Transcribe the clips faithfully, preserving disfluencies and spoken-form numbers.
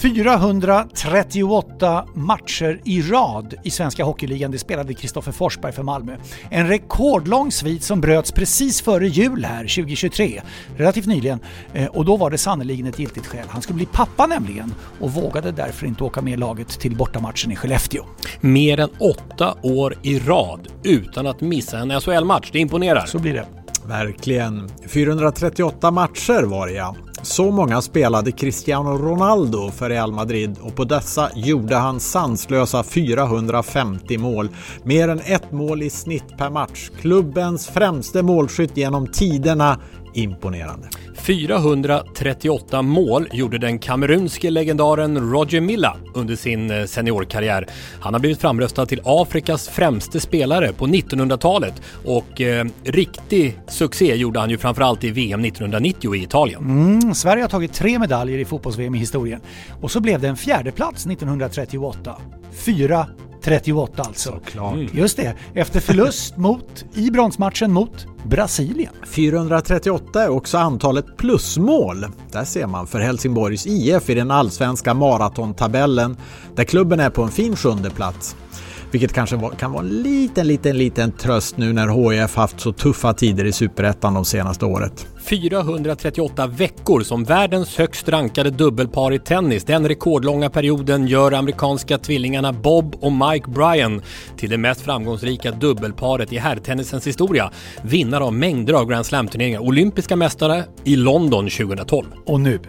fyrahundratrettioåtta matcher i rad i svenska hockeyligan, det spelade Kristoffer Forsberg för Malmö. En rekordlång svit som bröts precis före jul här tjugohundratjugotre, relativt nyligen, och då var det sannoliken ett giltigt skäl. Han skulle bli pappa nämligen och vågade därför inte åka med laget till bortamatchen i Skellefteå. Mer än åtta år i rad utan att missa en S H L-match, det imponerar. Så blir det. Verkligen. fyrahundratrettioåtta matcher var det, ja. Så många spelade Cristiano Ronaldo för Real Madrid och på dessa gjorde han sanslösa fyrahundrafemtio mål. Mer än ett mål i snitt per match. Klubbens främste målskytt genom tiderna. Imponerande. fyrahundratrettioåtta mål gjorde den kamerunske legendaren Roger Milla under sin seniorkarriär. Han har blivit framröstad till Afrikas främste spelare på nittonhundratalet och eh, riktig succé gjorde han ju framförallt i V M nittonhundranittio i Italien. Mm, Sverige har tagit tre medaljer i fotbolls-V M i historien och så blev det en fjärde plats nittonhundratrettioåtta. Fyra trettioåtta alltså. Mm. Just det, efter förlust mot i bronsmatchen mot Brasilien. fyrahundratrettioåtta är också antalet plusmål. Där ser man för Helsingborgs I F i den allsvenska maratontabellen där klubben är på en fin sjunde plats. Vilket kanske var, kan vara en liten, liten, liten tröst nu när H I F haft så tuffa tider i Superettan de senaste året. fyrahundratrettioåtta veckor som världens högst rankade dubbelpar i tennis. Den rekordlånga perioden gör amerikanska tvillingarna Bob och Mike Bryan till det mest framgångsrika dubbelparet i herrtennisens historia. Vinnare av mängder av Grand Slam-turneringar. Olympiska mästare i London tjugohundratolv. Och nu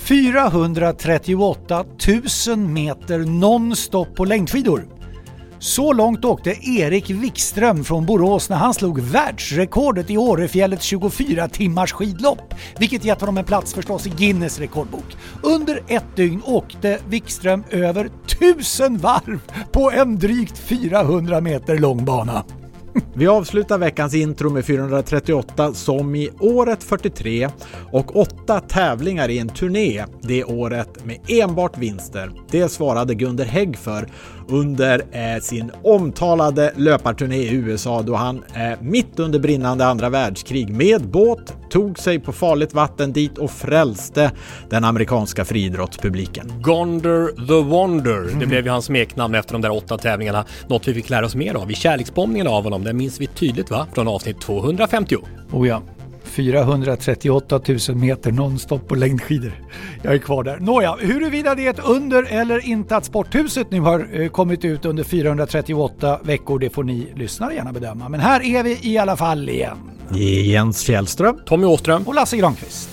fyrahundratrettioåtta tusen meter nonstop på längdskidor. Så långt åkte Erik Wikström från Borås när han slog världsrekordet i Årefjällets tjugofyra timmars skidlopp, vilket gett honom en plats förstås i Guinness rekordbok. Under ett dygn åkte Wikström över tusen varv på en drygt fyrahundra meter lång bana. Vi avslutar veckans intro med fyrahundratrettioåtta som i året fyrtiotre och åtta tävlingar i en turné det året med enbart vinster. Det svarade Gunder Hägg för under eh, sin omtalade löparturné i U S A då han eh, mitt under brinnande andra världskrig med båt tog sig på farligt vatten dit och frälste den amerikanska friidrottspubliken. Gonder the Wonder, mm. det blev ju hans smeknamn efter de där åtta tävlingarna. Något vi fick lära oss mer av i kärleksbombningen av honom. Det minns vi tydligt va? Från avsnitt tvåhundrafemtio. Oh ja. fyrahundratrettioåtta tusen meter nonstop på längdskidor. Jag är kvar där. Nåja, huruvida det är ett under eller inte att Sporthuset nu har eh, kommit ut under fyrahundratrettioåtta veckor, det får ni lyssnare gärna bedöma. Men här är vi i alla fall igen. Jens Fjällström, Tommy Åström och Lasse Granqvist.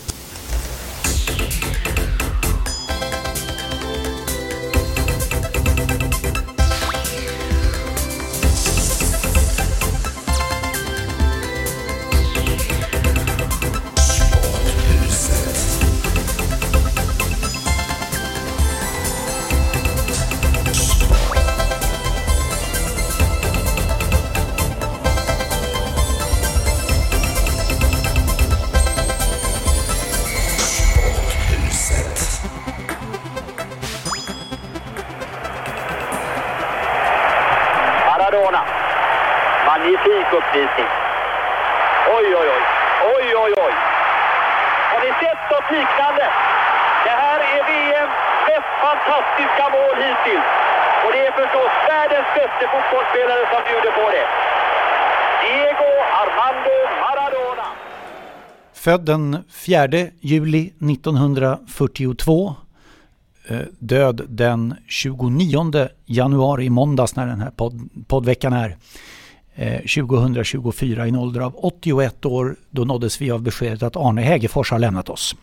Magnifik uppvisning. Oj, oj, oj. Oj, oj, oj. Har ni sett något liknande? Det här är V M:s mest fantastiska mål hittills. Och det är förstås världens bästa fotbollsspelare som bjuder på det. Diego Armando Maradona. Född den fjärde juli nittonhundrafyrtiotvå. Död den tjugonionde januari, måndags när den här podd, poddveckan är. tjugohundratjugofyra i en ålder av åttioett år. Då nåddes vi av beskedet att Arne Hägerfors har lämnat oss.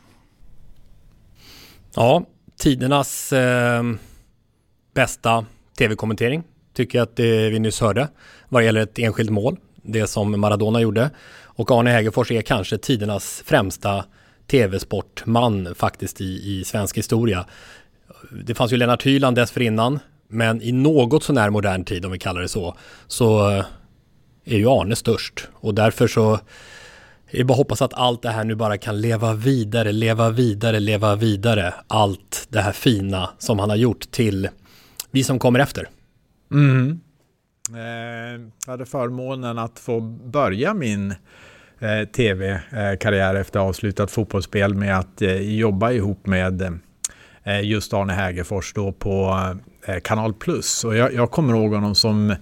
Ja, tidernas eh, bästa tv-kommentering tycker jag att det vi nyss hörde vad gäller ett enskilt mål, det som Maradona gjorde. Och Arne Hägerfors är kanske tidernas främsta tv-sportman faktiskt i, i svensk historia. Det fanns ju Lennart Hyland dessförinnan, men i något så när modern tid, om vi kallar det så, så är ju Arne störst. Och därför så är det bara hoppas att allt det här nu bara kan leva vidare, leva vidare, leva vidare. Allt det här fina som han har gjort till vi som kommer efter. Mm. Eh, jag hade förmånen att få börja min eh, tv-karriär efter avslutat fotbollsspel med att eh, jobba ihop med just Arne Hägerfors då på Kanal Plus. Och jag, jag kommer ihåg honom som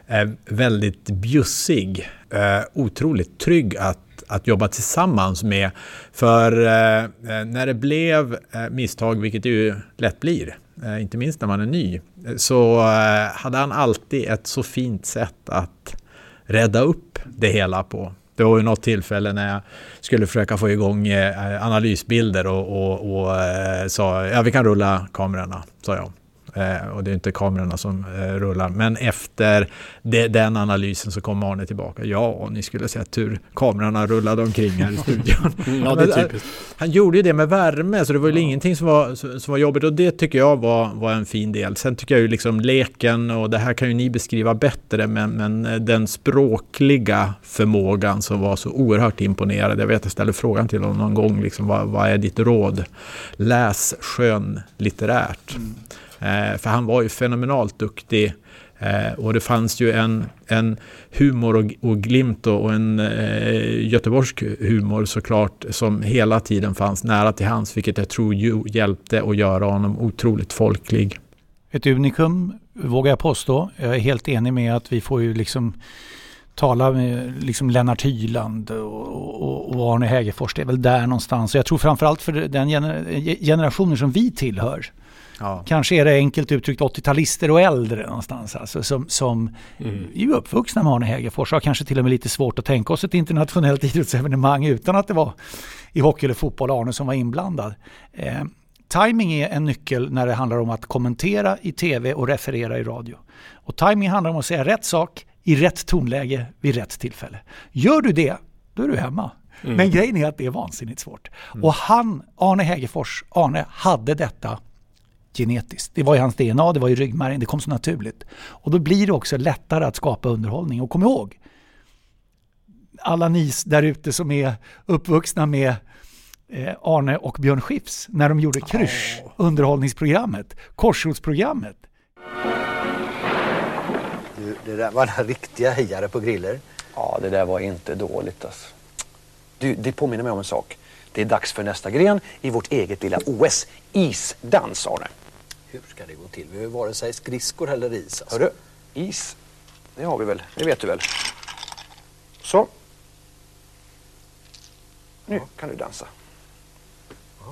väldigt bjussig, otroligt trygg att att jobba tillsammans med. För eh, när det blev eh, misstag, vilket det ju lätt blir, eh, inte minst när man är ny, så eh, hade han alltid ett så fint sätt att rädda upp det hela på. Det var ju något tillfälle när jag skulle försöka få igång eh, analysbilder och, och, och eh, sa, ja vi kan rulla kamerorna, sa jag. Eh, och det är inte kamerorna som eh, rullar. Men efter det, den analysen så kom Arne tillbaka. Ja, och ni skulle sett hur kamerorna rullade omkring här i studion. Ja, det är typiskt. Han gjorde ju det med värme, så det var ju ja. ingenting som var, som var jobbigt. Och det tycker jag var, var en fin del. Sen tycker jag ju liksom leken, och det här kan ju ni beskriva bättre, men, men den språkliga förmågan som var så oerhört imponerad. Jag vet att jag ställde frågan till honom någon gång, liksom, vad, vad är ditt råd? Läs skön litterärt. Mm. Eh, för han var ju fenomenalt duktig, eh, och det fanns ju en, en humor och, och glimt och, och en eh, göteborgsk humor såklart som hela tiden fanns nära till hans, vilket jag tror ju hjälpte att göra honom otroligt folklig. Ett unikum, vågar jag påstå. Jag är helt enig med att vi får ju liksom tala med liksom Lennart Hyland och, och, och Arne Hägerfors. Det är väl där någonstans. Och jag tror framförallt för den gener- generationen som vi tillhör. Ja. Kanske är det enkelt uttryckt åttio-talister och äldre någonstans, alltså, som, som mm. är uppvuxna med Arne Hägerfors, har kanske till och med lite svårt att tänka oss ett internationellt idrottsevenemang utan att det var i hockey eller fotboll Arne som var inblandad. Eh, timing är en nyckel när det handlar om att kommentera i tv och referera i radio. Och timing handlar om att säga rätt sak i rätt tonläge vid rätt tillfälle. Gör du det, då är du hemma. Mm. Men grejen är att det är vansinnigt svårt. Mm. Och han, Arne Hägerfors, Arne hade detta genetiskt. Det var ju hans D N A, det var ju ryggmärgen, det kom så naturligt. Och då blir det också lättare att skapa underhållning. Och kom ihåg, alla ni där ute som är uppvuxna med eh, Arne och Björn Skifs när de gjorde Krysch, oh. underhållningsprogrammet, Korsrodsprogrammet. Du, det där var en riktiga hejare på griller. Ja, det där var inte dåligt alltså. Du, det påminner mig om en sak. Det är dags för nästa gren i vårt eget lilla O S. Isdans, Arne. Hur ska det gå till? Vi har ju vare sig skridskor eller is. Alltså. Hörru, is. Det har vi väl. Det vet du väl. Så. Nu ja. kan du dansa. Ja.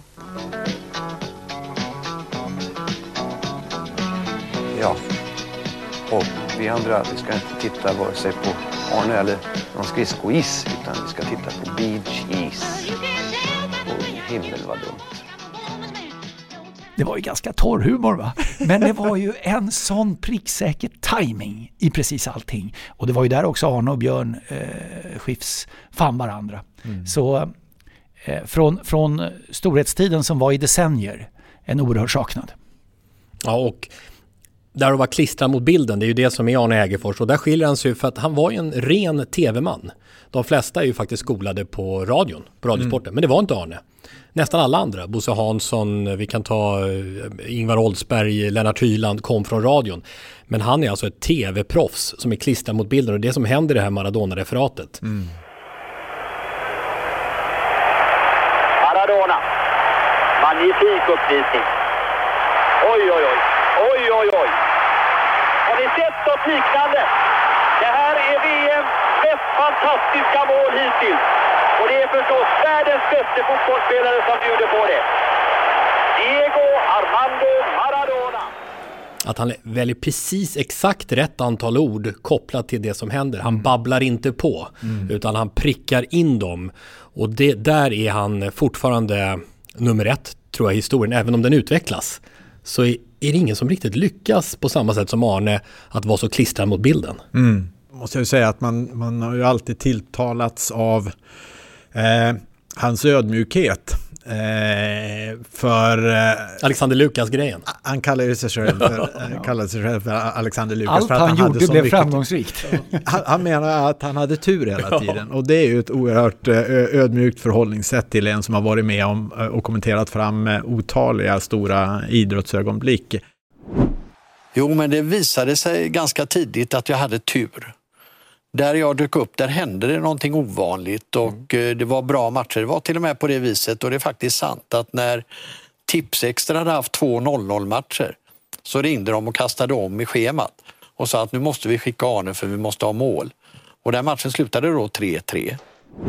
ja. Och vi andra, vi ska inte titta vare sig på Arne eller någon skridskois, utan vi ska titta på beach-is. Och himmel vad dumt. Det var ju ganska torr humor, va? Men det var ju en sån pricksäker timing i precis allting. Och det var ju där också Arne och Björn eh, Skifs fann varandra. Mm. Så eh, från, från storhetstiden som var i decennier, en oerhörd saknad. Ja, och där att vara klistrad mot bilden, det är ju det som är Arne Hägerfors. Och där skiljer han sig för att han var ju en ren tv-man. De flesta är ju faktiskt skolade på radion, på radiosporten. Mm. Men det var inte Arne. Nästan alla andra, Bosse Hansson, vi kan ta Ingvar Oldsberg, Lennart Hyland, kom från radion. Men han är alltså ett tv-proffs som är klistrad mot bilden. Och det som händer i det här Maradona-referatet. Mm. Maradona. Magnifik uppvisning. Oj, oj, oj. Oj, oj, oj. Har ni sett något liknande? Det här är V M:s mest fantastiska mål hittills. Och det är förstås världens bästa fotbollsspelare som bjuder på det. Diego Armando Maradona. Att han väljer precis exakt rätt antal ord kopplat till det som händer. Han mm. babblar inte på, mm. utan han prickar in dem. Och det, där är han fortfarande nummer ett, tror jag, i historien. Även om den utvecklas så är, är det ingen som riktigt lyckas på samma sätt som Arne att vara så klistrad mot bilden. Mm. Måste jag säga att man, man har ju alltid tilltalats av eh, hans ödmjukhet. Eh, för eh, Alexander Lukas-grejen. Han kallade sig själv för, eh, kallade sig själv för Alexander Lukas. Allt för att han, han gjorde hade blev mycket, framgångsrikt. han, han menar att han hade tur hela tiden. Och det är ju ett oerhört eh, ödmjukt förhållningssätt till en som har varit med om eh, och kommenterat fram eh, otaliga stora idrottsögonblick. Jo, men det visade sig ganska tidigt att jag hade tur. Där jag dök upp, där hände det någonting ovanligt och mm. det var bra matcher. Det var till och med på det viset, och det är faktiskt sant att när Tipsextra hade haft två noll noll-matcher. Så ringde de och kastade om i schemat och sa att nu måste vi skicka Arne för vi måste ha mål. Och den matchen slutade då tre tre.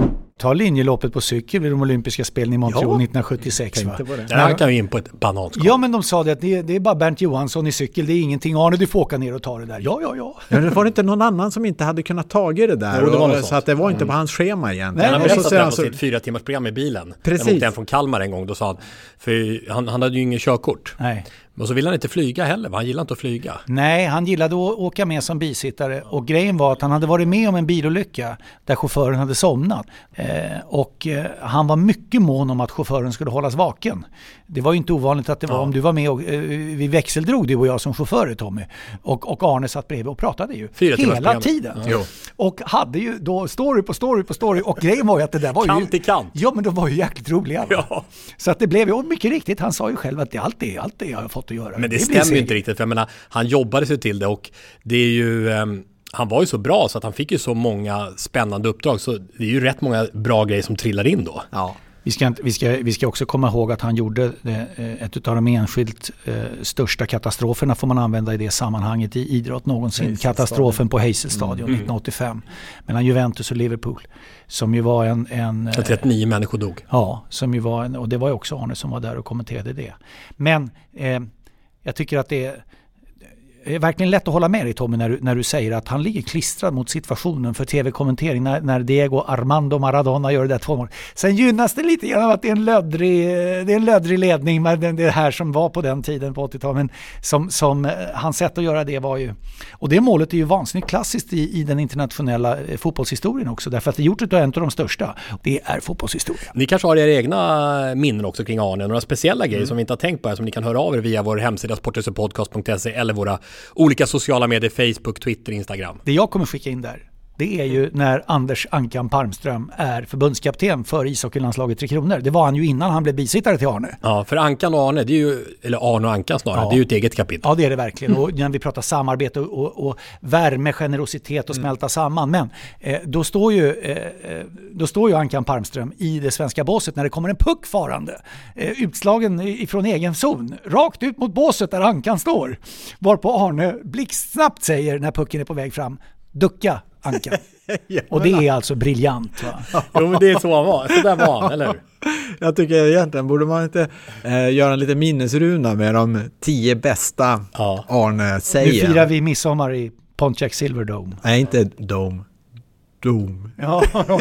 Ta linjeloppet på cykel vid de olympiska spelen i Montreal ja. nittonhundrasjuttiosex. Va? Det här kan vi in på ett bananskal. Ja, men de sa det att det är, det är bara Bernt Johansson i cykel, det är ingenting. Arne, du får åka ner och ta det där. Ja, ja, ja. ja det var inte någon annan som inte hade kunnat ta det där. Jo, det var och, så att det var inte på hans schema egentligen. Nej, han berättade det på så... sitt fyra timmars program i bilen. Precis. Han åkte hem från Kalmar en gång. Då sa han, för han, han hade ju ingen körkort. Nej. Och så ville han inte flyga heller, han gillade inte att flyga. Nej, han gillade att åka med som bisittare. Och grejen var att han hade varit med om en bilolycka där chauffören hade somnat. Eh, och eh, han var mycket mån om att chauffören skulle hållas vaken. Det var ju inte ovanligt att det var ja. om du var med och eh, vi växeldrog, du och jag som chaufförer, Tommy. Och, och Arne satt bredvid och pratade ju Fyra hela tiden. Ja. Och hade ju då story på story på story. Och grejen var ju att det där var ju... Kant i kant. Ja, men de var ju jäkligt roliga. Ja. Så att det blev ju, och mycket riktigt, han sa ju själv att det allt det, allt det jag har fått att göra. Men det, det stämmer ju inte riktigt, för jag menar, han jobbade sig till det och det är ju, um, han var ju så bra så att han fick ju så många spännande uppdrag, så det är ju rätt många bra grejer som trillar in då. Ja. Vi ska, vi, ska, vi ska också komma ihåg att han gjorde det, ett av de enskilt eh, största katastroferna, får man använda i det sammanhanget, i idrott någonsin. Katastrofen på Hazelstadion mm. nittonhundraåttiofem mellan Juventus och Liverpool. Som ju var en... en trettionio människor dog. Ja, som ju var en, och det var ju också Arne som var där och kommenterade det. Men eh, jag tycker att det är... Det är verkligen lätt att hålla med dig, Tommy, när du, när du säger att han ligger klistrad mot situationen för tv-kommentering när, när Diego Armando Maradona gör det där två mål. Sen gynnas det lite grann av att det är en löddrig, det är en löddrig ledning med det här som var på den tiden på åttiotalet. Men som, som hans sätt att göra det var ju... Och det målet är ju vansinnigt klassiskt i, i den internationella fotbollshistorien också. Därför att det är gjort av en av de största. Det är fotbollshistoria. Ni kanske har era egna minnen också kring Arne. Några speciella grejer mm. som vi inte har tänkt på här, som ni kan höra av er via vår hemsida sportresepodcast punkt se eller våra olika sociala medier, Facebook, Twitter, Instagram. Det jag kommer skicka in där, det är ju när Anders Ankan Palmström är förbundskapten för ishockeylandslaget Tre Kronor. Det var han ju innan han blev bisittare till Arne. Ja, för Ankan och Arne, det är ju, eller Arne och Ankan snarare, ja. det är ju ett eget kapitel. Ja, det är det verkligen. Och när vi pratar samarbete och, och, och värme, generositet och smälta mm. samman. Men eh, då, står ju, eh, då står ju Ankan Palmström i det svenska båset när det kommer en puck farande. Eh, utslagen ifrån egen zon. Rakt ut mot båset där Ankan står. Varpå Arne blixtsnabbt säger när pucken är på väg fram: ducka, Ankan. Ja, och det är alltså briljant, va? Jo, men det är så han var. Så där var han, eller hur? Jag tycker egentligen borde man inte eh, göra en liten minnesruna med de tio bästa ja. Arne säger. Nu firar vi midsommar i Pontiac Silverdome. Nej, inte Dome. Dome. Ja.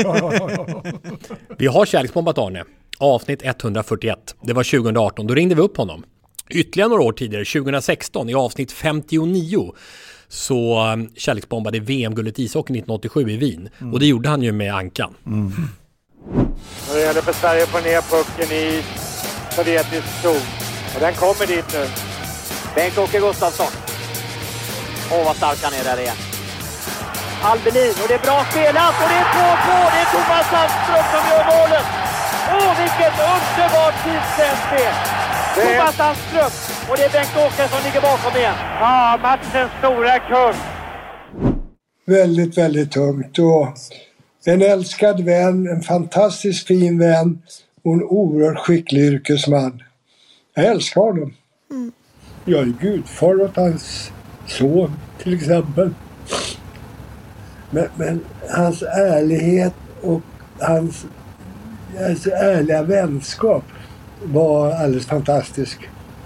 Vi har kärleksbombat Arne. Avsnitt etthundrafyrtioett. Det var tjugoarton. Då ringde vi upp honom. Ytterligare några år tidigare, tjugohundrasexton, i avsnitt femtionio, så um, kärleksbombade V M-guldet ishockey nittonhundraåttiosju i Wien. Mm. Och det gjorde han ju med Ankan. Mm. Det gäller för Sverige att få ner pucken i sovjetisk zon. Och den kommer dit nu. Bengt-Åke Gustafsson. Åh, vad stark han är där igen. Albelin, och det är bra spelat. Och det är två två. Det är Thomas Sandström som gör målet. Åh, vilket underbart tidsspel. Thomas Sandström. Och det är Bengt-Åke som ligger bakom igen. Ja, matchens stora kung. Väldigt, väldigt tungt. Och en älskad vän, en fantastiskt fin vän och en oerhört skicklig yrkesman. Jag älskar honom. Mm. Jag är gudfar åt hans son till exempel. Men, men hans ärlighet och hans alltså, ärliga vänskap var alldeles fantastisk.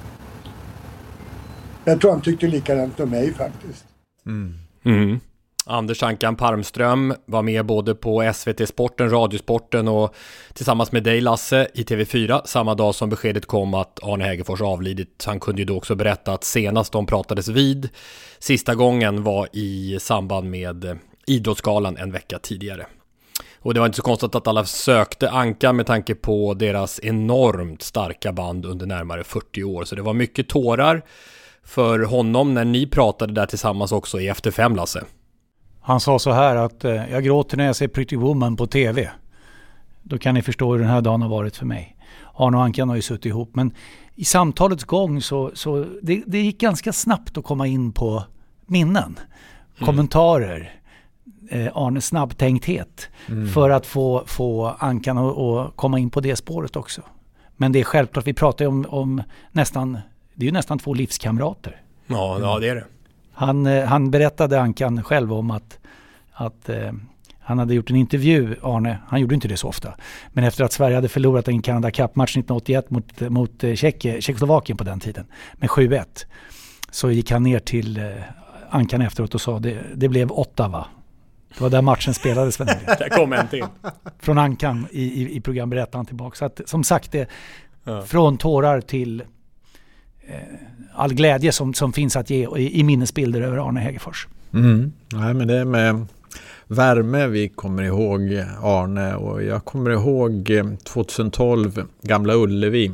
Jag tror han tyckte likadant om mig faktiskt. Mm. Mm. Anders Ankan Palmström var med både på S V T-sporten, Radiosporten och tillsammans med dig, Lasse, i T V fyra samma dag som beskedet kom att Arne Hägerfors avlidit. Han kunde ju då också berätta att senast de pratades vid sista gången var i samband med Idrottsgalan en vecka tidigare. Och det var inte så konstigt att alla sökte Ankan med tanke på deras enormt starka band under närmare fyrtio år. Så det var mycket tårar för honom när ni pratade där tillsammans också i Efter fem, Lasse. Han sa så här att eh, jag gråter när jag ser Pretty Woman på tv. Då kan ni förstå hur den här dagen har varit för mig. Arne och Ankan har ju suttit ihop. Men i samtalets gång så, så det, det gick ganska snabbt att komma in på minnen. Mm. Kommentarer. Eh, Arnes snabbtänkthet. Mm. För att få, få Ankan att komma in på det spåret också. Men det är självklart, vi pratar ju om, om nästan, det är ju nästan två livskamrater. Ja, ja det är det. Han, han berättade Ankan själv om att, att eh, han hade gjort en intervju, Arne, han gjorde inte det så ofta, men efter att Sverige hade förlorat en Canada Cup-match nittonhundraåttioett mot, mot Tjeck, Tjeckoslovakien på den tiden med sju ett, så gick han ner till eh, Ankan efteråt och sa det, det blev åtta va? Det var där matchen spelades. Där kom en till. Från Ankan i, i, i programberättaren tillbaka. Så att, som sagt, det, ja. Från tårar till eh, all glädje som, som finns att ge i, i minnesbilder över Arne Hegerfors. Mm. Nej, men det är med värme vi kommer ihåg Arne, och jag kommer ihåg tjugohundratolv Gamla Ullevi,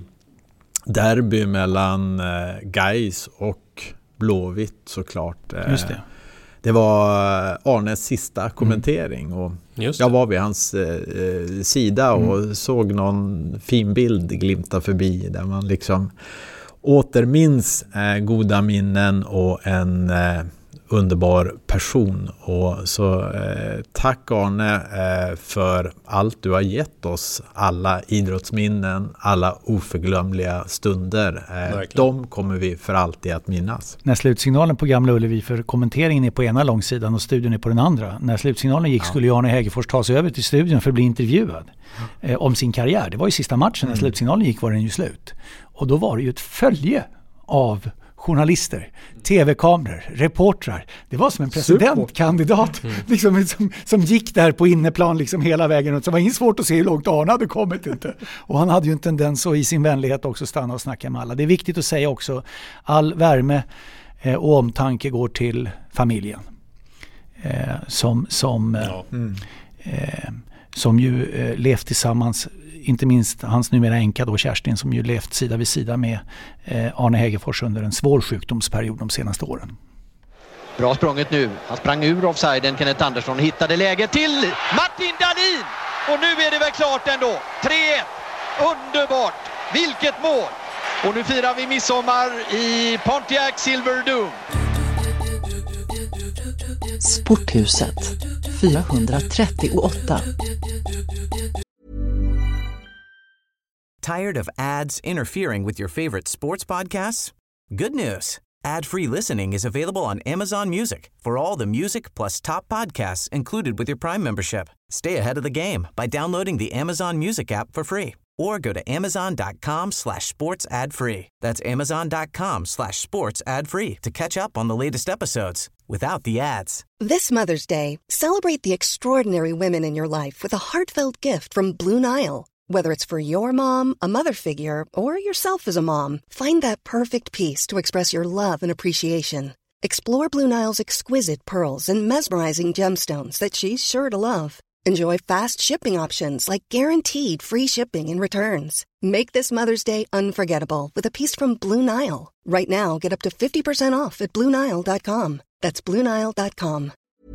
derby mellan eh, Gais och Blåvitt såklart. Just det. Det var Arnes sista kommentering och jag var vid hans eh, sida och mm. såg någon fin bild glimta förbi där man liksom återminns eh, goda minnen och en eh, underbar person. Och så eh, tack Arne eh, för allt du har gett oss, alla idrottsminnen, alla oförglömliga stunder. Eh, de kommer vi för alltid att minnas. När slutsignalen på Gamla Ullevi, för kommenteringen är på ena långsidan och studion är på den andra. När slutsignalen gick ja. skulle Arne Hegerfors ta sig över till studion för att bli intervjuad eh, om sin karriär. Det var ju sista matchen, när mm. slutsignalen gick var den ju slut. Och då var det ju ett följe av journalister, tv-kameror, reportrar. Det var som en presidentkandidat mm. liksom, som, som gick där på inneplan liksom hela vägen. Och så var det inte svårt att se hur långt Arne hade kommit. Inte. Och han hade ju en tendens att i sin vänlighet också stanna och snacka med alla. Det är viktigt att säga också, all värme eh, och omtanke går till familjen. Eh, som, som, ja. mm. eh, som ju eh, levt tillsammans. Inte minst hans numera änka då, Kerstin, som ju levt sida vid sida med eh, Arne Hegerfors under en svår sjukdomsperiod de senaste åren. Bra språnget nu. Han sprang ur offsiden. Kenneth Andersson hittade läget till Martin Dahlin. Och nu är det väl klart ändå. tre ett. Underbart. Vilket mål. Och nu firar vi midsommar i Pontiac Silverdome. Sporthuset fyrahundratrettioåtta. Tired of ads interfering with your favorite sports podcasts? Good news. Ad-free listening is available on Amazon Music for all the music plus top podcasts included with your Prime membership. Stay ahead of the game by downloading the Amazon Music app for free or go to amazon.com slash sports ad free. That's amazon.com slash sports ad free to catch up on the latest episodes without the ads. This Mother's Day, celebrate the extraordinary women in your life with a heartfelt gift from Blue Nile. Whether it's for your mom, a mother figure, or yourself as a mom, find that perfect piece to express your love and appreciation. Explore Blue Nile's exquisite pearls and mesmerizing gemstones that she's sure to love. Enjoy fast shipping options like guaranteed free shipping and returns. Make this Mother's Day unforgettable with a piece from Blue Nile. Right now, get up to fifty percent off at blue nile dot com. That's blue nile dot com.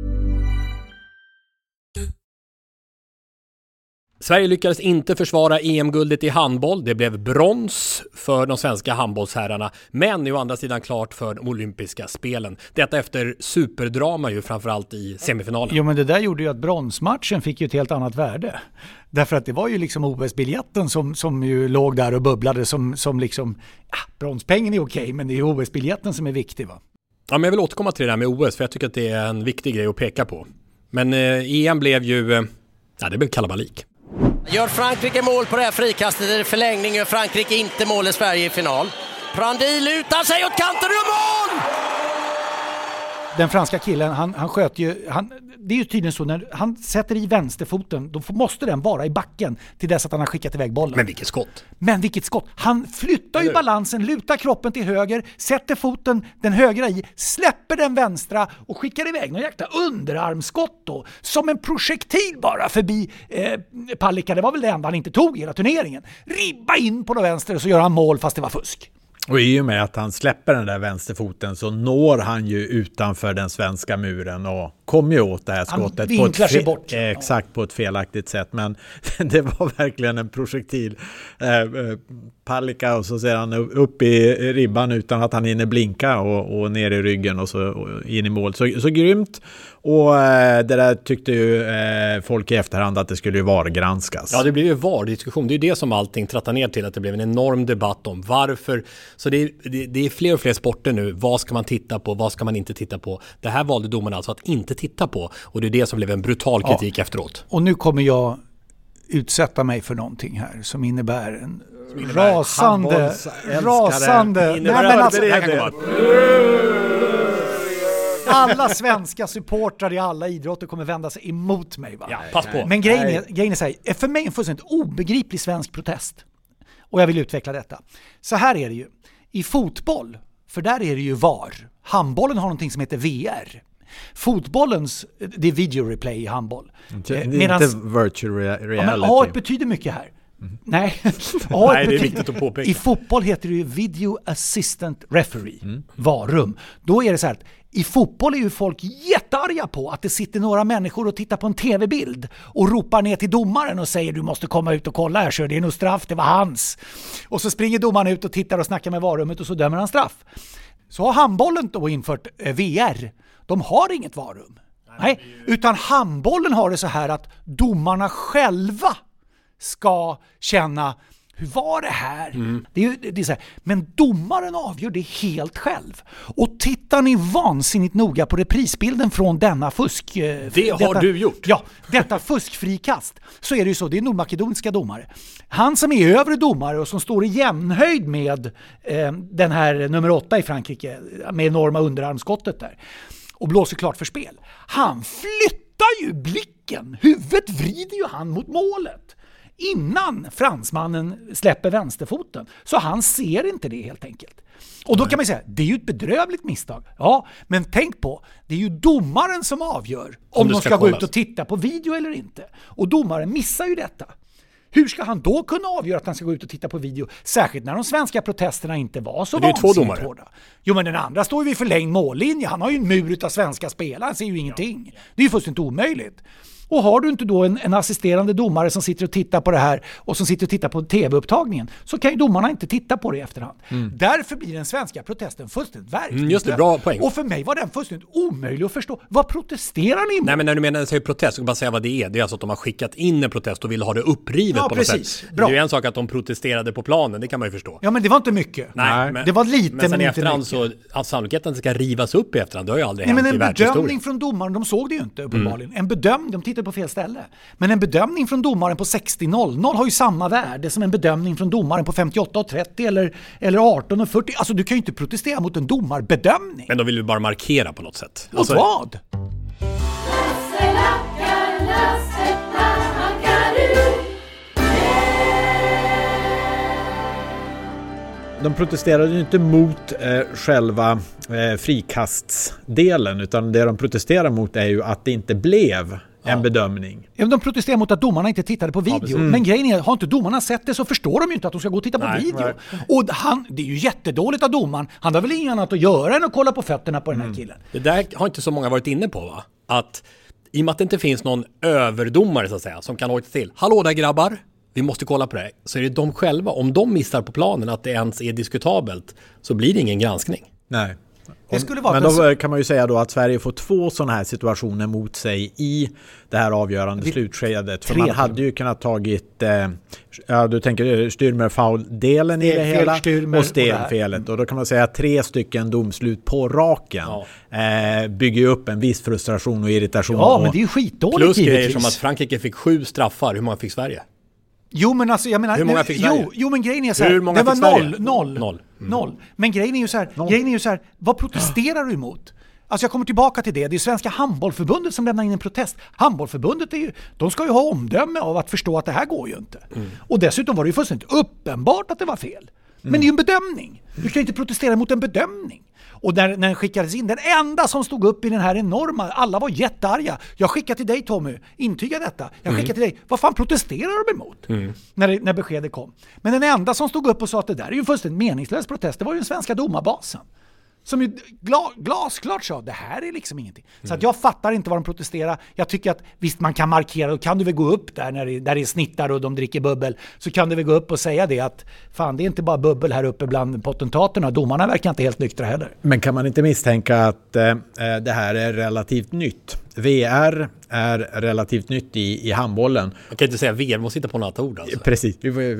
Sverige lyckades inte försvara E M-guldet i handboll. Det blev brons för de svenska handbollsherrarna, men är å andra sidan klart för de olympiska spelen. Detta efter superdrama ju, framförallt i semifinalen. Jo, men det där gjorde ju att bronsmatchen fick ju ett helt annat värde. Därför att det var ju liksom O S-biljetten som, som ju låg där och bubblade som, som liksom, ja, bronspengen är okej, men det är O S-biljetten som är viktig, va? Ja, men jag vill återkomma till det där med O S, för jag tycker att det är en viktig grej att peka på. Men eh, E M blev ju, eh, ja, det blev kalabalik. Gör Frankrike mål på det här frikastet i förlängning, gör Frankrike inte mål i Sverige i final. Prandi lutar sig åt kanten och mål! Den franska killen, han, han sköt ju, han, det är ju tydligen så, när han sätter i vänsterfoten, då måste den vara i backen till dess att han har skickat iväg bollen. Men vilket skott! Men vilket skott! Han flyttar ju balansen, lutar kroppen till höger, sätter foten, den högra i, släpper den vänstra och skickar iväg någon jäkla underarmskott då, som en projektil bara förbi eh, Palicka. Det var väl det enda han inte tog i hela turneringen. Ribba in på den vänster och så gör han mål fast det var fusk. Och i och med att han släpper den där vänsterfoten så når han ju utanför den svenska muren och kom ju åt det här skottet. Han vinklar sig bort. Exakt, på ett felaktigt sätt. Men det var verkligen en projektil. Eh, Palicka och så ser han upp i ribban utan att han hinner blinka och, och ner i ryggen och så och in i mål. Så, så grymt. Och eh, det där tyckte ju eh, folk i efterhand att det skulle ju vara granskas. Ja, det blev ju V A R-diskussion. Det är ju det som allting trattar ner till, att det blev en enorm debatt om varför. Så det är, det, det är fler och fler sporter nu. Vad ska man titta på? Vad ska man inte titta på? Det här valde domarna alltså att inte titta på. Och det är det som blev en brutal kritik ja. efteråt. Och nu kommer jag utsätta mig för någonting här som innebär en som innebär rasande... Rasande... Innebär Nej, men alltså, det det. Alla svenska supportrar i alla idrotter kommer vända sig emot mig. Va? Ja, pass på. Men grejen är, grejen är så här, för mig en fullständigt obegriplig svensk protest. Och jag vill utveckla detta. Så här är det ju. I fotboll, för där är det ju V A R. Handbollen har någonting som heter V R. Fotbollens, det är video replay i handboll. Det är Medans, inte virtual reality. Ja, men A betyder mycket här. Mm. Nej, Nej det är viktigt att påpeka. I fotboll heter det ju Video Assistant Referee, mm. V A R-rum. Då är det så här att i fotboll är ju folk jättearga på att det sitter några människor och tittar på en tv-bild och ropar ner till domaren och säger du måste komma ut och kolla här, så det är nog straff, det var hans. Och så springer domaren ut och tittar och snackar med V A R-rummet och så dömer han straff. Så har handbollen då infört V R. De har inget V A R-rum. Nej, utan handbollen har det så här att domarna själva ska känna hur var det här? Mm. Det är, det är så här. Men domaren avgör det helt själv. Och tittar ni vansinnigt noga på reprisbilden från denna fusk... Det har detta, du gjort. Ja, detta fuskfrikast. Så är det ju så, det är nordmakedoniska domare. Han som är övre domare och som står i jämnhöjd med eh, den här nummer åtta i Frankrike med enorma underarmskottet där och blåser klart för spel. Han flyttar ju blicken. Huvudet vrider ju han mot målet innan fransmannen släpper vänsterfoten. Så han ser inte det helt enkelt. Och då kan man säga, det är ju ett bedrövligt misstag. Ja, men tänk på, det är ju domaren som avgör om, om de ska, ska gå ut och titta på video eller inte. Och domaren missar ju detta. Hur ska han då kunna avgöra att han ska gå ut och titta på video? Särskilt när de svenska protesterna inte var så vansinnigt hårda. Jo, men den andra står ju vid förlängd mållinje. Han har ju en mur av svenska spelare. Han ser ju ingenting. Det är ju fullständigt omöjligt. Och har du inte då en, en assisterande domare som sitter och tittar på det här och som sitter och tittar på tv-upptagningen, så kan ju domarna inte titta på det i efterhand. Mm. Därför blir den svenska protesten fullständigt verkningslös. Mm, just det, bra poäng. Och för mig var den fullständigt omöjlig att förstå. Vad protesterar ni mot? Nej, men när du menar att protest, så kan jag bara säga vad det är. Det är alltså att de har skickat in en protest och vill ha det upprivet ja, på precis. något sätt. Bra. Det är ju en sak att de protesterade på planen, det kan man ju förstå. Ja, men det var inte mycket. Nej, men, det var lite, men sen men i inte efterhand mycket. Så att sannolikheten ska rivas upp i efterhand, det har ju aldrig Nej, hänt men i världshistorien. En bedömning från domaren, de såg det ju inte uppenbarligen. Mm. En bedömning, de tittade på fel ställe. Men en bedömning från domaren på sextio noll noll har ju samma värde som en bedömning från domaren på femtioåtta och trettio eller, eller arton och fyrtio. Alltså du kan ju inte protestera mot en domarbedömning. Men då vill vi bara markera på något sätt. Mot alltså, vad? De protesterade ju inte mot eh, själva eh, frikastsdelen, utan det de protesterar mot är ju att det inte blev en ja. bedömning. Ja, de protesterar mot att domarna inte tittade på video. Ja, mm. Men grejen är, har inte domarna sett det så förstår de ju inte att de ska gå och titta på nej, video. Nej. Och han, det är ju jättedåligt av domaren. Han har väl inget annat att göra än att kolla på fötterna på den här mm. killen. Det där har inte så många varit inne på, va? Att i och med att det inte finns någon överdomare så att säga som kan åka till. Hallå där grabbar, vi måste kolla på det. Så är det de själva, om de missar på planen att det ens är diskutabelt, så blir det ingen granskning. Nej. Det skulle vara men då kan man ju säga då att Sverige får två sådana här situationer mot sig i det här avgörande det, slutskedet. För man hade ju kunnat tagit eh, ja, du tänker Stürmer foul-delen i det hela och stenfelet. Och då kan man säga att tre stycken domslut på raken ja. eh, bygger upp en viss frustration och irritation. Ja, och, men det är ju skitdåligt. Plus grejer som att Frankrike fick sju straffar. Hur många fick Sverige? Jo, men alltså, jag menar, hur många fick Sverige? Jo, jo men grejen är så här, hur många det var fick noll, noll, noll. Mm. noll. Men grejen är ju så här, noll. grejen är ju så här, vad protesterar du emot? Alltså jag kommer tillbaka till det. Det är Svenska handbollförbundet som lämnar in en protest. Handbollförbundet är ju, de ska ju ha omdöme av att förstå att det här går ju inte. Mm. Och dessutom var det ju fullständigt uppenbart att det var fel. Men mm. det är ju en bedömning. Du kan ju inte protestera mot en bedömning. Och när, när den skickades in, den enda som stod upp i den här enorma, alla var jättearga. Jag skickar till dig Tommy, intyga detta. Jag skickar mm. till dig, vad fan protesterar de emot? Mm. När, det, när beskedet kom. Men den enda som stod upp och sa att det där är ju en fullständigt meningslös protest, det var ju den svenska domarbasen. Som ju gla, glasklart sa, det här är liksom ingenting. Så Mm. att jag fattar inte vad de protesterar. Jag tycker att visst man kan markera, och kan du väl gå upp där när det, där det är snittar och de dricker bubbel, så kan du väl gå upp och säga det att fan, det är inte bara bubbel här uppe bland potentaterna. Domarna verkar inte helt nyktra heller. Men kan man inte misstänka att eh, det här är relativt nytt? V R är relativt nytt i, i handbollen. Jag kan inte säga V R, man måste hitta på något ord alltså. Precis.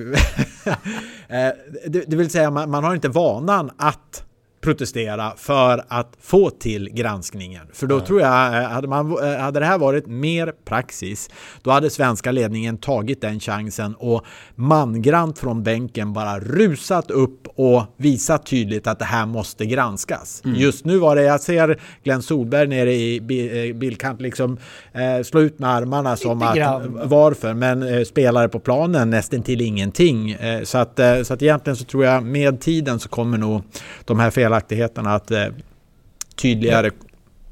det, det vill säga man, man har inte vanan att protestera för att få till granskningen. För då ja. tror jag, hade, man, hade det här varit mer praxis, då hade svenska ledningen tagit den chansen och mangrant från bänken bara rusat upp och visat tydligt att det här måste granskas. Mm. Just nu var det, jag ser Glenn Solberg nere i bildkant liksom eh, slå ut med armarna som Lite att grann. varför, men eh, spelare på planen nästan till ingenting. Eh, så, att, eh, så att egentligen så tror jag med tiden så kommer nog de här fel felaktigheterna att eh, tydligare... Jag,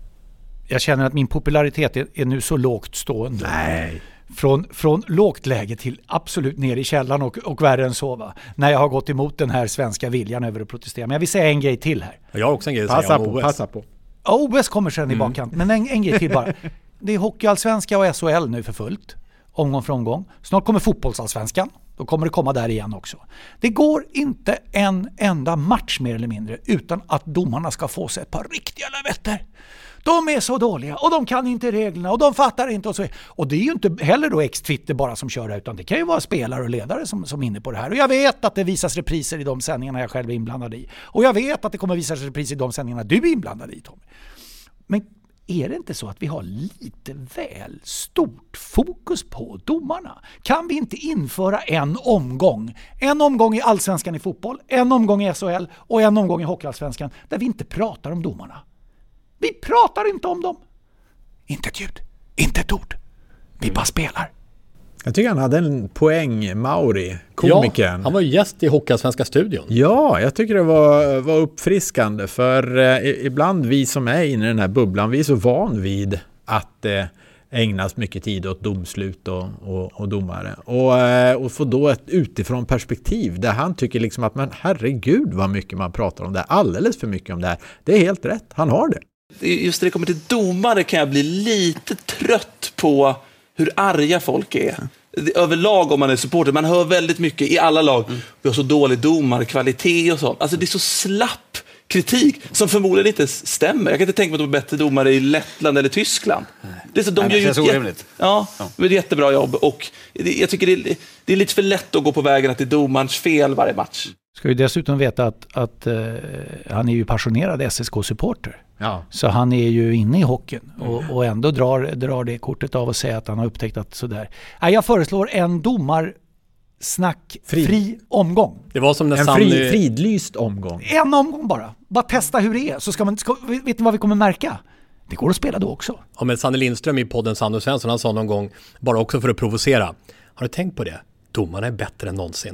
jag känner att min popularitet är, är nu så lågt stående. Nej. Från, från lågt läge till absolut ner i källan och, och värre än så, va? När jag har gått emot den här svenska viljan över att protestera. Men jag vill säga en grej till här. Jag har också en grej att passa säga om på, O S. Passa på. Ja, O S kommer sen mm. i bakkant. Men en, en grej till bara. Det är hockeyallsvenska och S H L nu för fullt. Omgång för omgång. Snart kommer fotbollsallsvenskan. Då kommer det komma där igen också. Det går inte en enda match mer eller mindre utan att domarna ska få sig ett par riktiga lavetter. De är så dåliga och de kan inte reglerna och de fattar inte. Och, så. Och det är ju inte heller då ex-Twitter bara som kör utan det kan ju vara spelare och ledare som, som är inne på det här. Och jag vet att det visas repriser i de sändningarna jag själv är inblandad i. Och jag vet att det kommer visas repriser i de sändningarna du är inblandad i, Tommy. Men är det inte så att vi har lite väl stort fokus på domarna? Kan vi inte införa en omgång? En omgång i allsvenskan i fotboll, en omgång i S H L och en omgång i hockeyallsvenskan där vi inte pratar om domarna. Vi pratar inte om dem. Inte ett ljud, inte ett ord. Vi bara spelar. Jag tycker han hade en poäng, Mauri, komikern. Ja, han var gäst i Hockeyallsvenska studion. Ja, jag tycker det var, var uppfriskande. För eh, ibland vi som är inne i den här bubblan, vi är så van vid att eh, ägnas mycket tid åt domslut och, och, och domare. Och, eh, och få då ett utifrån perspektiv där han tycker liksom att men herregud vad mycket man pratar om det här. Alldeles för mycket om det här. Det är helt rätt, han har det. Just när det kommer till domare kan jag bli lite trött på hur arga folk är. Överlag om man är supporter. Man hör väldigt mycket i alla lag. Mm. Vi har så dålig domarkvalitet och sånt. Alltså det är så slapp kritik som förmodligen inte stämmer. Jag kan inte tänka mig att de är bättre domare i Lettland eller Tyskland. Det är så, de Nej, gör ju det känns orimligt. Ja, ja. Det är ett jättebra jobb. Och jag tycker det är, det är lite för lätt att gå på vägen att det är domarens fel varje match. Ska ju dessutom veta att, att uh, han är ju passionerad S S K-supporter. Ja. Så han är ju inne i hockeyn och, och ändå drar, drar det kortet av att säga att han har upptäckt att sådär. Nej, jag föreslår en domarsnack fri, fri omgång. Det var som när en Sanny... fri, fridlyst omgång. En omgång bara. Bara testa hur det är. Så ska man, ska, vet ni vad vi kommer märka? Det går att spela då också. Ja, men Sanny Lindström i podden Sanny och Svensson, han sa någon gång, bara också för att provocera. Har du tänkt på det? Domarna är bättre än någonsin.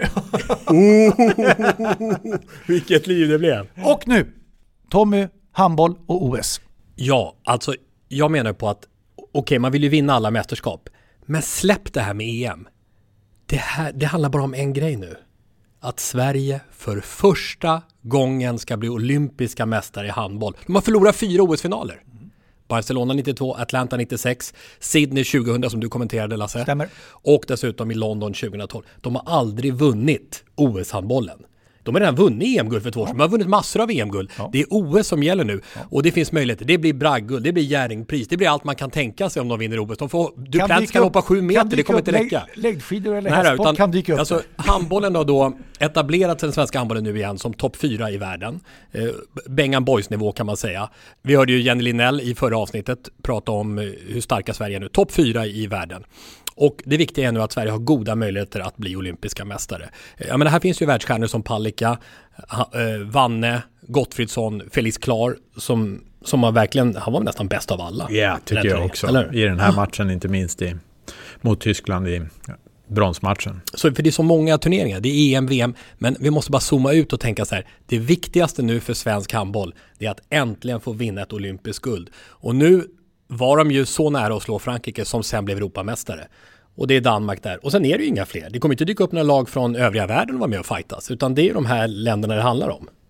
oh, vilket liv det blev. Och nu, Tommy, handboll och O S. Ja, alltså jag menar på att okej, okay, man vill ju vinna alla mästerskap. Men släpp det här med E M. Det, här, det handlar bara om en grej nu. Att Sverige för första gången ska bli olympiska mästare i handboll. De har förlorat fyra O S-finaler. Barcelona nittiotvå, Atlanta nittiosex, Sydney tjugohundra som du kommenterade, Lasse. Stämmer. Och dessutom i London tjugohundratolv. De har aldrig vunnit O S-handbollen. De har redan vunnit E M-guld för två år sedan. De har vunnit massor av E M-guld. Ja. Det är O S som gäller nu. Ja. Och det finns möjligheter. Det blir bragdguld, det blir Jerringpris. Det blir allt man kan tänka sig om de vinner O S. De får, Duplantis kan hoppa sju meter, det kommer inte räcka. Läggskidor eller hästsport kan dyka upp. Alltså, handbollen har då etablerat den svenska handbollen nu igen som topp fyra i världen. Eh, Bengan Boys-nivå kan man säga. Vi hörde ju Jenny Linnell i förra avsnittet prata om hur starka Sverige är nu. Topp fyra i världen. Och det viktiga är nu att Sverige har goda möjligheter att bli olympiska mästare. Ja, men här finns ju världsstjärnor som Palicka, Vanne, Gottfridsson, Felix Klar som, som har verkligen, han var nästan bäst av alla. Ja, tycker jag också. Eller? I den här matchen, inte minst i, mot Tyskland i bronsmatchen. Så för det är så många turneringar, det är E M, V M, men vi måste bara zooma ut och tänka så här, det viktigaste nu för svensk handboll är att äntligen få vinna ett olympiskt guld. Och nu var de ju så nära att slå Frankrike som sen blev Europamästare. Och det är Danmark där. Och sen är det ju inga fler. Det kommer inte dyka upp några lag från övriga världen och vara med och fightas. Utan det är ju de här länderna det handlar om.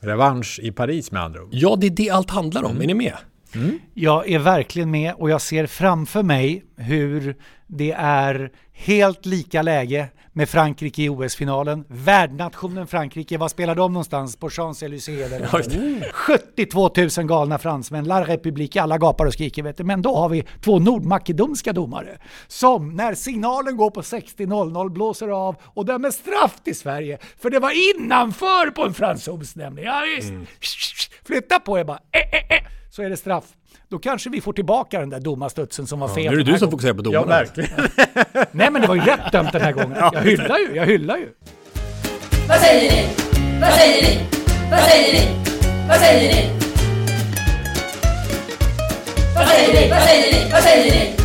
Revansch i Paris med andra ord. Ja, det är det allt handlar om. Mm. Är ni med? Mm. Jag är verkligen med och jag ser framför mig hur det är helt lika läge med Frankrike i O S-finalen. Värdnationen Frankrike, vad spelar de någonstans? På Champs-Élysées? sjuttiotvå tusen galna fransmän, La République, alla gapar och skriker, vet du. Men då har vi två nordmakedonska domare som när signalen går på sextio noll noll blåser av och dömer straff till Sverige. För det var innanför på en fransos nämligen. Ja, visst. Mm. Flytta på er bara. Eh, eh, eh. Så är det straff. Då kanske vi får tillbaka den där domarstudsen som var fel. Ja, nu är det du som fokuserar på domarna. Ja, verkligen. Nej, men det var ju rätt dömt den här gången. Jag hyllar ju, jag hyllar ju. Vad säger ni? Vad säger ni? Vad säger ni? Vad säger ni? Vad säger ni? Vad säger ni? Vad säger ni?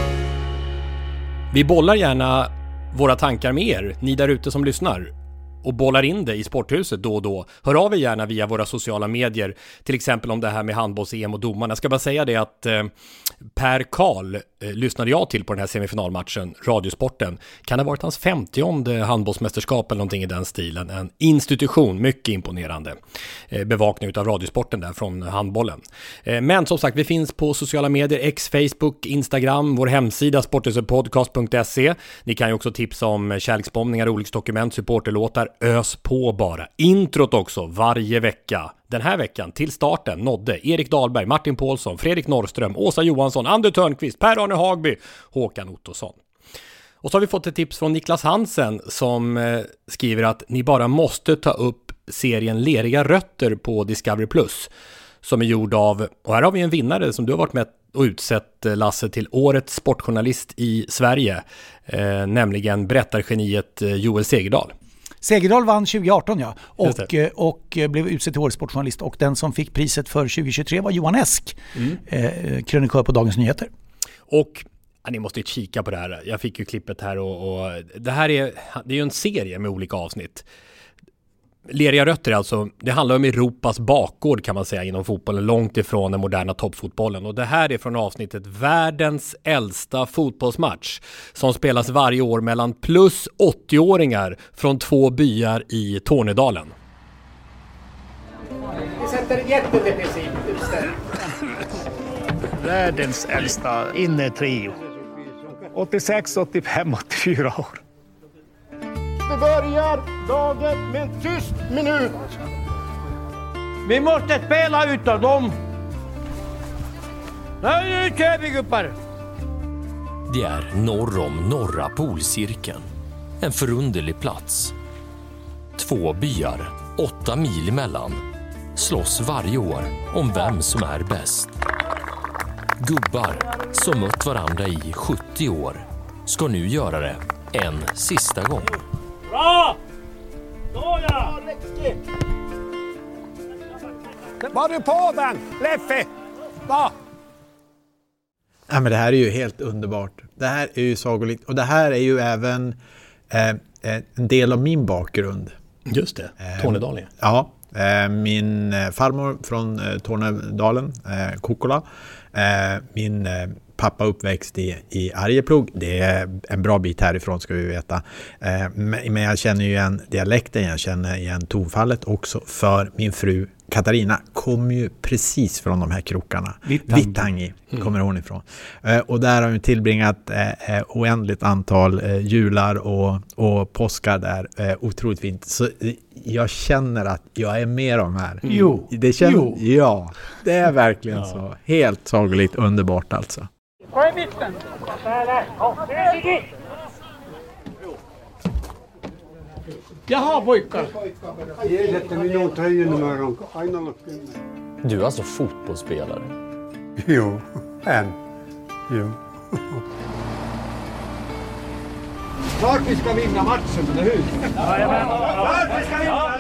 Vi bollar gärna våra tankar med er, ni där ute som lyssnar. Och bollar in det i Sporthuset då och då. Hör av er gärna via våra sociala medier. Till exempel om det här med handbolls-E M och domarna. Jag ska bara säga det att eh, Per Karl eh, lyssnade jag till på den här semifinalmatchen, Radiosporten. Kan det ha varit hans femtionde handbollsmästerskap eller någonting i den stilen. En institution, mycket imponerande. Eh, bevakning av Radiosporten där från handbollen. Eh, men som sagt, vi finns på sociala medier, X, Facebook, Instagram, vår hemsida sporthusetpodcast punkt se. Ni kan ju också tipsa om kärleksbombningar, olycksdokument, supporterlåtar. Ös på bara. Introt också varje vecka. Den här veckan till starten nådde Erik Dahlberg, Martin Paulsson, Fredrik Norrström, Åsa Johansson, Ander Törnqvist, Per-Arne Hagby, Håkan Ottosson. Och så har vi fått ett tips från Niklas Hansen som eh, skriver att ni bara måste ta upp serien Leriga rötter på Discovery Plus som är gjord av, och här har vi en vinnare som du har varit med och utsett, Lasse, till årets sportjournalist i Sverige, eh, nämligen berättargeniet eh, Joel Segerdahl. Segerdahl vann tjugo arton, ja, och, och blev utsedd till årets sportjournalist, och den som fick priset för tjugo tjugotre var Johan Esk, mm. eh, krönikör på Dagens Nyheter. Och ja, ni måste ju kika på det här. Jag fick ju klippet här och, och det här är, det är ju en serie med olika avsnitt. Leriga rötter alltså, det handlar om Europas bakgård kan man säga inom fotbollen, långt ifrån den moderna toppfotbollen. Och det här är från avsnittet Världens äldsta fotbollsmatch som spelas varje år mellan plus åttio-åringar från två byar i Tornedalen. Vi sätter jättedefensivt utställ. Världens äldsta innetrio. åttiosex, åttiofem, åttiofyra år. Vi börjar dagen med en tyst minut. Vi måste spela utav dem. Nu kör vi, gubbar. Det är norr om norra polcirkeln. En förunderlig plats. Två byar, åtta mil emellan, slåss varje år om vem som är bäst. Gubbar som mött varandra i sjuttio år ska nu göra det en sista gång. Bra! Såja! Var du på den, Leffe? Va? Ja, men det här är ju helt underbart. Det här är ju sagolikt. Och det här är ju även eh, en del av min bakgrund. Just det, Tornedalen. Eh, ja, eh, min farmor från eh, Tornedalen, eh, Kokkola. Eh, min eh, pappa uppväxt i, i Arjeplog. Det är en bra bit härifrån, ska vi veta. Eh, men, men jag känner ju igen dialekten, jag känner igen tonfallet också, för min fru Katarina kom ju precis från de här krokarna. Vittangi, Vittangi kommer hon ifrån. Eh, och där har hon tillbringat eh, oändligt antal eh, jular och, och påskar där. Eh, otroligt fint. Så eh, jag känner att jag är med de här. Mm. Jo. Det känns, jo. Ja, det är verkligen ja. Så. Helt sagolikt underbart alltså. På i mitten. Jaha, pojkar. Du är alltså fotbollsspelare? Jo, en. Jo. Klart vi ska vinna matchen, eller hur? Klart vi ska vinna!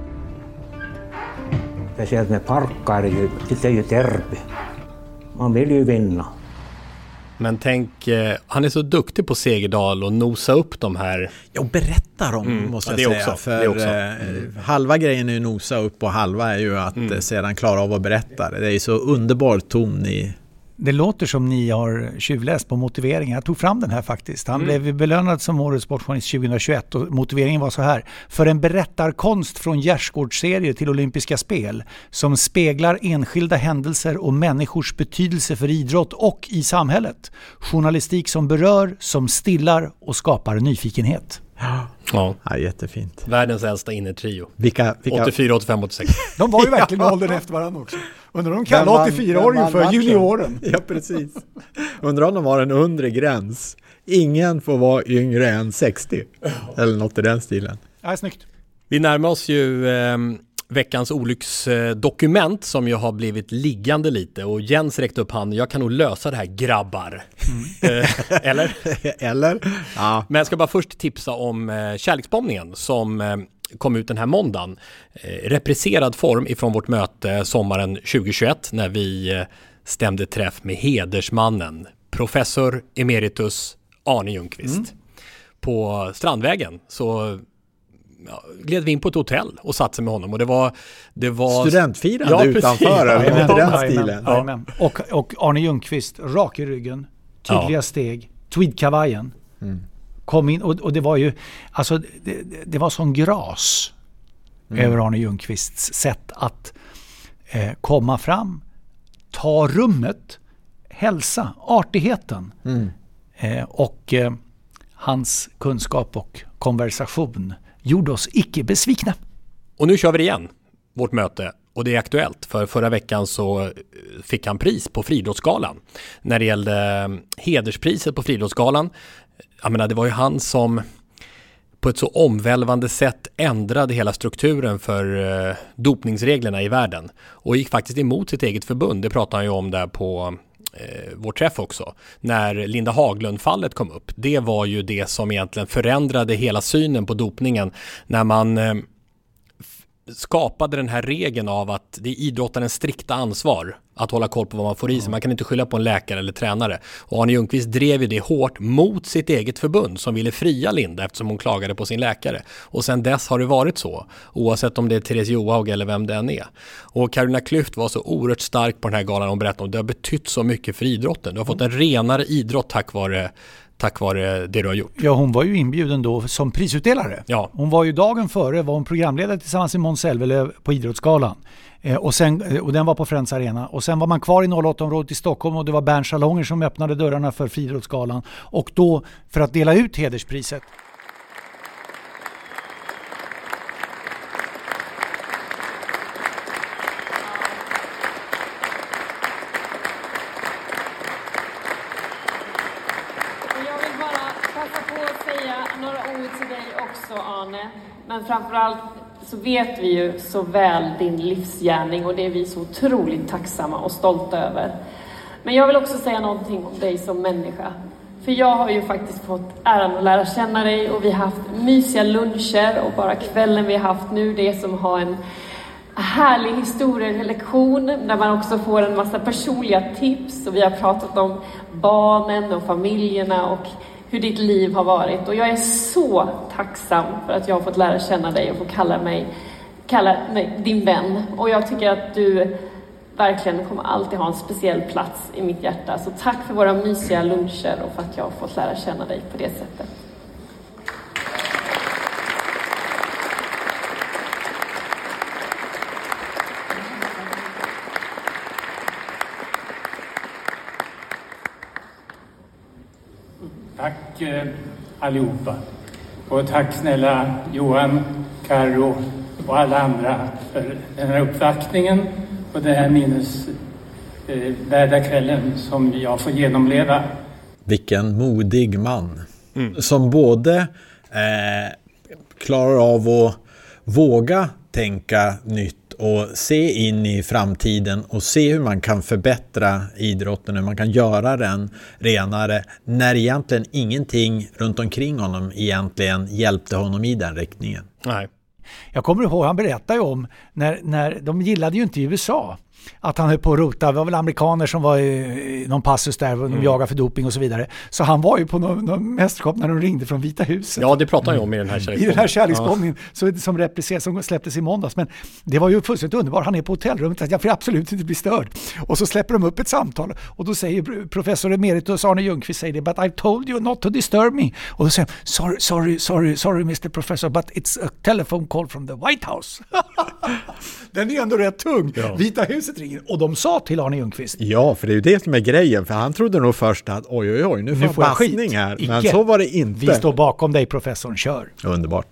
Speciellt med Parkka är det ju, det är ju derby. Man vill ju vinna. Men tänk, eh, han är så duktig på Segerdahl och nosa upp de här. Ja, och berätta dem, mm. måste jag ja, säga. Också. För också. Mm. halva grejen är ju nosa upp och halva är ju att mm. sedan klara av att berätta. Det är ju så underbar ton i, Det låter som ni har tjuvläst på motiveringen. Jag tog fram den här faktiskt. Han mm. blev belönad som årets sportjournalist tjugohundratjugoett och motiveringen var så här. För en berättarkonst från gärdsgårdsserier till olympiska spel som speglar enskilda händelser och människors betydelse för idrott och i samhället. Journalistik som berör, som stillar och skapar nyfikenhet. Ja. Ja, jättefint. Världens äldsta innertrio. Vilka, vilka... åttiofyra, åttiofem, åttiosex. De var ju verkligen ja. åldern efter varandra också. Undrar om de kallar åttiofyra-åringen för junioren. Ja, precis. Undrar om de har en undre gräns. Ingen får vara yngre än sextio. Eller något i den stilen. Ja, snyggt. Vi närmar oss ju eh, veckans olycksdokument som ju har blivit liggande lite. Och Jens räckte upp handen. Jag kan nog lösa det här, grabbar. Mm. Eh, eller? eller? Ja. Men jag ska bara först tipsa om eh, kärleksbombningen som eh, kom ut den här måndagen. Eh, repriserad form ifrån vårt möte sommaren tjugohundratjugoett när vi eh, stämde träff med hedersmannen, professor emeritus Arne Ljungqvist. Mm. På Strandvägen så ja, gled vi in på ett hotell och satt sig med honom. Och det var, det var... studentfirande ja, utanför. Ja, den stilen. Ja. Och, och Arne Ljungqvist, rak i ryggen, tydliga ja. steg, tweedkavajen. Mm. Kom in och, och det var ju alltså det, det var sån gras mm. över Arne Ljungqvists sätt att eh, komma fram, ta rummet, hälsa, artigheten mm. eh, och eh, hans kunskap och konversation gjorde oss icke besvikna. Och nu kör vi igen, vårt möte. Och det är aktuellt, för förra veckan så fick han pris på Friidrottsgalan. När det gällde hederspriset på Friidrottsgalan, jag menar, det var ju han som på ett så omvälvande sätt ändrade hela strukturen för eh, dopningsreglerna i världen. Och gick faktiskt emot sitt eget förbund, det pratade han ju om där på eh, vår träff också. När Linda Haglund-fallet kom upp, det var ju det som egentligen förändrade hela synen på dopningen. När man... Eh, skapade den här regeln av att det är idrottarens strikta ansvar att hålla koll på vad man får i sig. Man kan inte skylla på en läkare eller tränare. Och Arne Ljungqvist drev ju det hårt mot sitt eget förbund som ville fria Linda eftersom hon klagade på sin läkare. Och sen dess har det varit så. Oavsett om det är Therese Johaug eller vem det än är. Och Carolina Klüft var så oerhört stark på den här galan och berättade om det har betytt så mycket för idrotten. Du har fått en renare idrott tack vare Tack vare det du har gjort. Ja, hon var ju inbjuden då som prisutdelare. Ja. Hon var ju dagen före, var hon programledare tillsammans med Måns Zelmerlöw på Idrottsgalan. Eh, och, sen, och den var på Friends Arena. Och sen var man kvar i noll åtta-området i Stockholm och det var Bernt Salonger som öppnade dörrarna för Friidrottsgalan. Och då, för att dela ut hederspriset, men framförallt så vet vi ju så väl din livsgärning och det är vi så otroligt tacksamma och stolta över. Men jag vill också säga någonting om dig som människa. För jag har ju faktiskt fått äran att lära känna dig och vi har haft mysiga luncher och bara kvällen vi har haft nu, det är som att ha en härlig historielektion där man också får en massa personliga tips och vi har pratat om barnen och familjerna och hur ditt liv har varit. Och jag är så tacksam för att jag har fått lära känna dig och få kalla mig, kalla mig din vän. Och jag tycker att du verkligen kommer alltid ha en speciell plats i mitt hjärta. Så tack för våra mysiga luncher och för att jag har fått lära känna dig på det sättet. Tack eh, allihopa. Och tack snälla Johan, Karo och alla andra för den här uppvaktningen och den här minnesvärda eh, kvällen som jag får genomleva. Vilken modig man. Mm. Som både eh, klarar av att våga tänka nytt och se in i framtiden och se hur man kan förbättra idrotten, hur man kan göra den renare när egentligen ingenting runt omkring honom egentligen hjälpte honom i den riktningen. Nej. Jag kommer ihåg, han berättade ju om när, när de gillade ju inte i U S A att han höll på att rota. Det var väl amerikaner som var i någon passus där och de mm. jagade för doping och så vidare. Så han var ju på någon, någon mästerskap när de ringde från Vita huset. Ja, det pratar jag om i den här kärleksbombningen. I den här kärleksbombningen ja. som repliceras, som släpptes i måndags. Men det var ju fullständigt underbart. Han är på hotellrummet att jag får absolut inte bli störd. Och så släpper de upp ett samtal och då säger professor emeritus Arne Ljungqvist säger det, but I told you not to disturb me. Och då säger han, sorry, sorry, sorry, sorry mister Professor, but it's a telephone call from the White House. Den är ändå rätt tung. Ja. Vita huset ringer och de sa till Arne Ljungqvist. Ja, för det är ju det som är grejen. För han trodde nog först att oj, oj, oj, nu får, nu får jag skit här. Icke. Men så var det inte. Vi står bakom dig, professorn, kör. Underbart.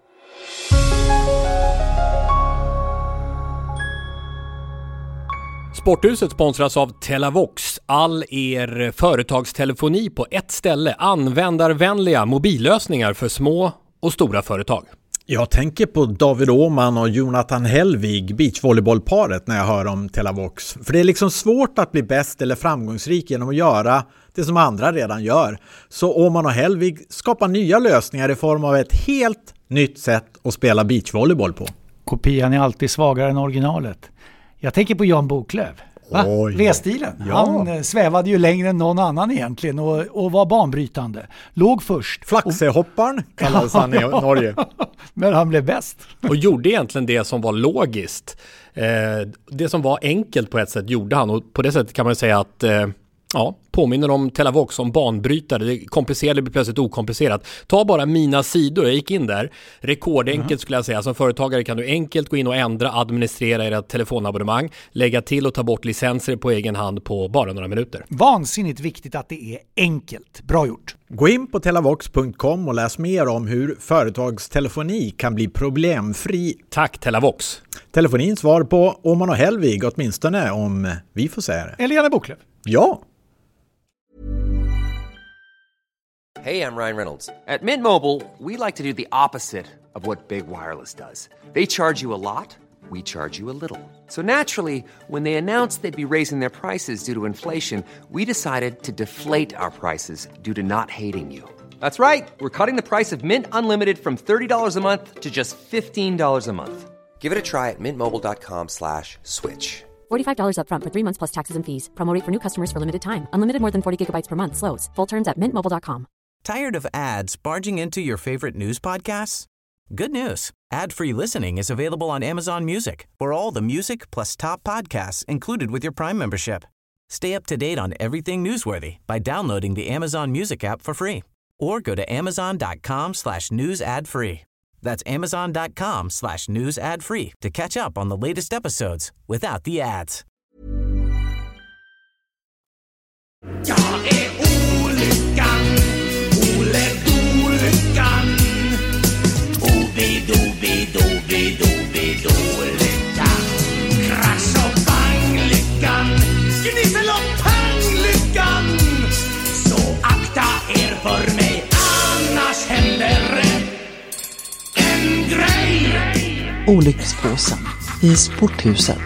Sporthuset sponsras av Telavox. All er företagstelefoni på ett ställe. Användarvänliga mobillösningar för små och stora företag. Jag tänker på David Åhman och Jonathan Hellvig, beachvolleybollparet, när jag hör om Telavox. För det är liksom svårt att bli bäst eller framgångsrik genom att göra det som andra redan gör. Så Åhman och Hellvig skapar nya lösningar i form av ett helt nytt sätt att spela beachvolleyboll på. Kopian är alltid svagare än originalet. Jag tänker på Jan Boklöv. Va? Oj, V-stilen. Ja. Han svävade ju längre än någon annan egentligen och, och var banbrytande. Låg först. Flaxehopparen kallades han i Norge. Men han blev bäst. Och gjorde egentligen det som var logiskt. Eh, det som var enkelt på ett sätt gjorde han. Och på det sättet kan man säga att eh, ja, påminner om Telavox som banbrytare. Det komplicerade blir plötsligt okomplicerat. Ta bara mina sidor. Jag gick in där. Rekordenkelt mm. skulle jag säga. Som företagare kan du enkelt gå in och ändra, administrera era telefonabonnemang, lägga till och ta bort licenser på egen hand på bara några minuter. Vansinnigt viktigt att det är enkelt. Bra gjort. Gå in på telavox punkt com och läs mer om hur företagstelefoni kan bli problemfri. Tack Telavox. Telefonins svar på Åhman och Hellvig, åtminstone om vi får säga det. Eller Janne Boklöv. Ja. Hey, I'm Ryan Reynolds. At Mint Mobile, we like to do the opposite of what Big Wireless does. They charge you a lot, we charge you a little. So naturally, when they announced they'd be raising their prices due to inflation, we decided to deflate our prices due to not hating you. That's right. We're cutting the price of Mint Unlimited from thirty dollars a month to just fifteen dollars a month. Give it a try at mintmobile.com slash switch. forty-five dollars up front for three months plus taxes and fees. Promo rate for new customers for limited time. Unlimited more than forty gigabytes per month. Slows full terms at mint mobile dot com. Tired of ads barging into your favorite news podcasts? Good news. Ad-free listening is available on Amazon Music for all the music plus top podcasts included with your Prime membership. Stay up to date on everything newsworthy by downloading the Amazon Music app for free or go to amazon.com slash news ad free. That's amazon.com slash news ad free to catch up on the latest episodes without the ads. Jag är olyckan, Ole Dolyckan. Obi-dobi-dobi-dobi-dolyckan. Krasch och bang-lyckan, gnissel och pang-lyckan. Så akta er för mig, annars händer en grej. Olyckspåsen i Sporthuset.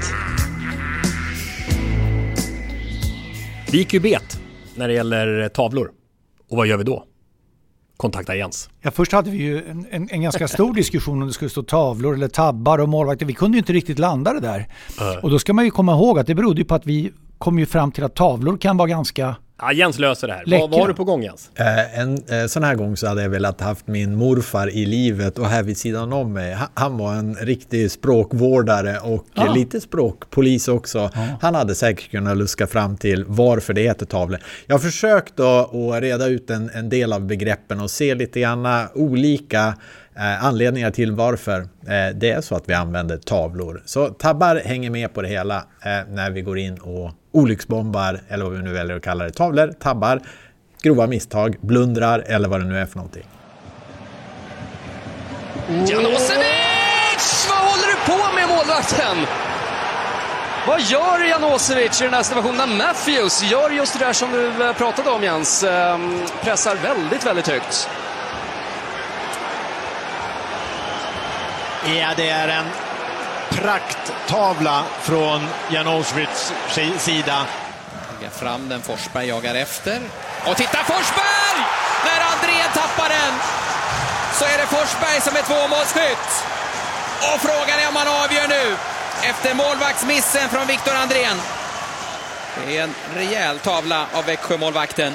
Vi gick ju bet när det gäller tavlor. Och vad gör vi då? Kontakta Jens. Ja, först hade vi ju en, en, en ganska stor diskussion om det skulle stå tavlor eller tabbar och målvakter. Vi kunde ju inte riktigt landa det där. Uh. Och då ska man ju komma ihåg att det berodde ju på att vi kom ju fram till att tavlor kan vara ganska... Ja, Jens löser det här. Vad var du på gång, Jens? Eh, en eh, sån här gång så hade jag velat haft min morfar i livet och här vid sidan om mig. Han, han var en riktig språkvårdare och ah. lite språkpolis också. Ah. Han hade säkert kunnat luska fram till varför det heter tavlor. Jag har försökt att reda ut en, en del av begreppen och se lite grann olika eh, anledningar till varför eh, det är så att vi använder tavlor. Så tabbar hänger med på det hela eh, när vi går in och olycksbombar, eller vad vi nu väljer att kalla det, tavlor, tabbar, grova misstag, blundrar eller vad det nu är för någonting. Janosevic! Vad håller du på med, målvakten? Vad gör Janosevic i den här situationen? Matthews gör just det där som du pratade om, Jens. Pressar väldigt, väldigt högt. Ja, det är en prakttavla från Janosevics sida. Lägger fram den, Forsberg jagar efter. Och titta Forsberg! När Andrén tappar den så är det Forsberg som är tvåmålsskytt. Och frågan är om han avgör nu. efter målvaktsmissen från Viktor Andrén. Det är en rejäl tavla av Växjö-målvakten.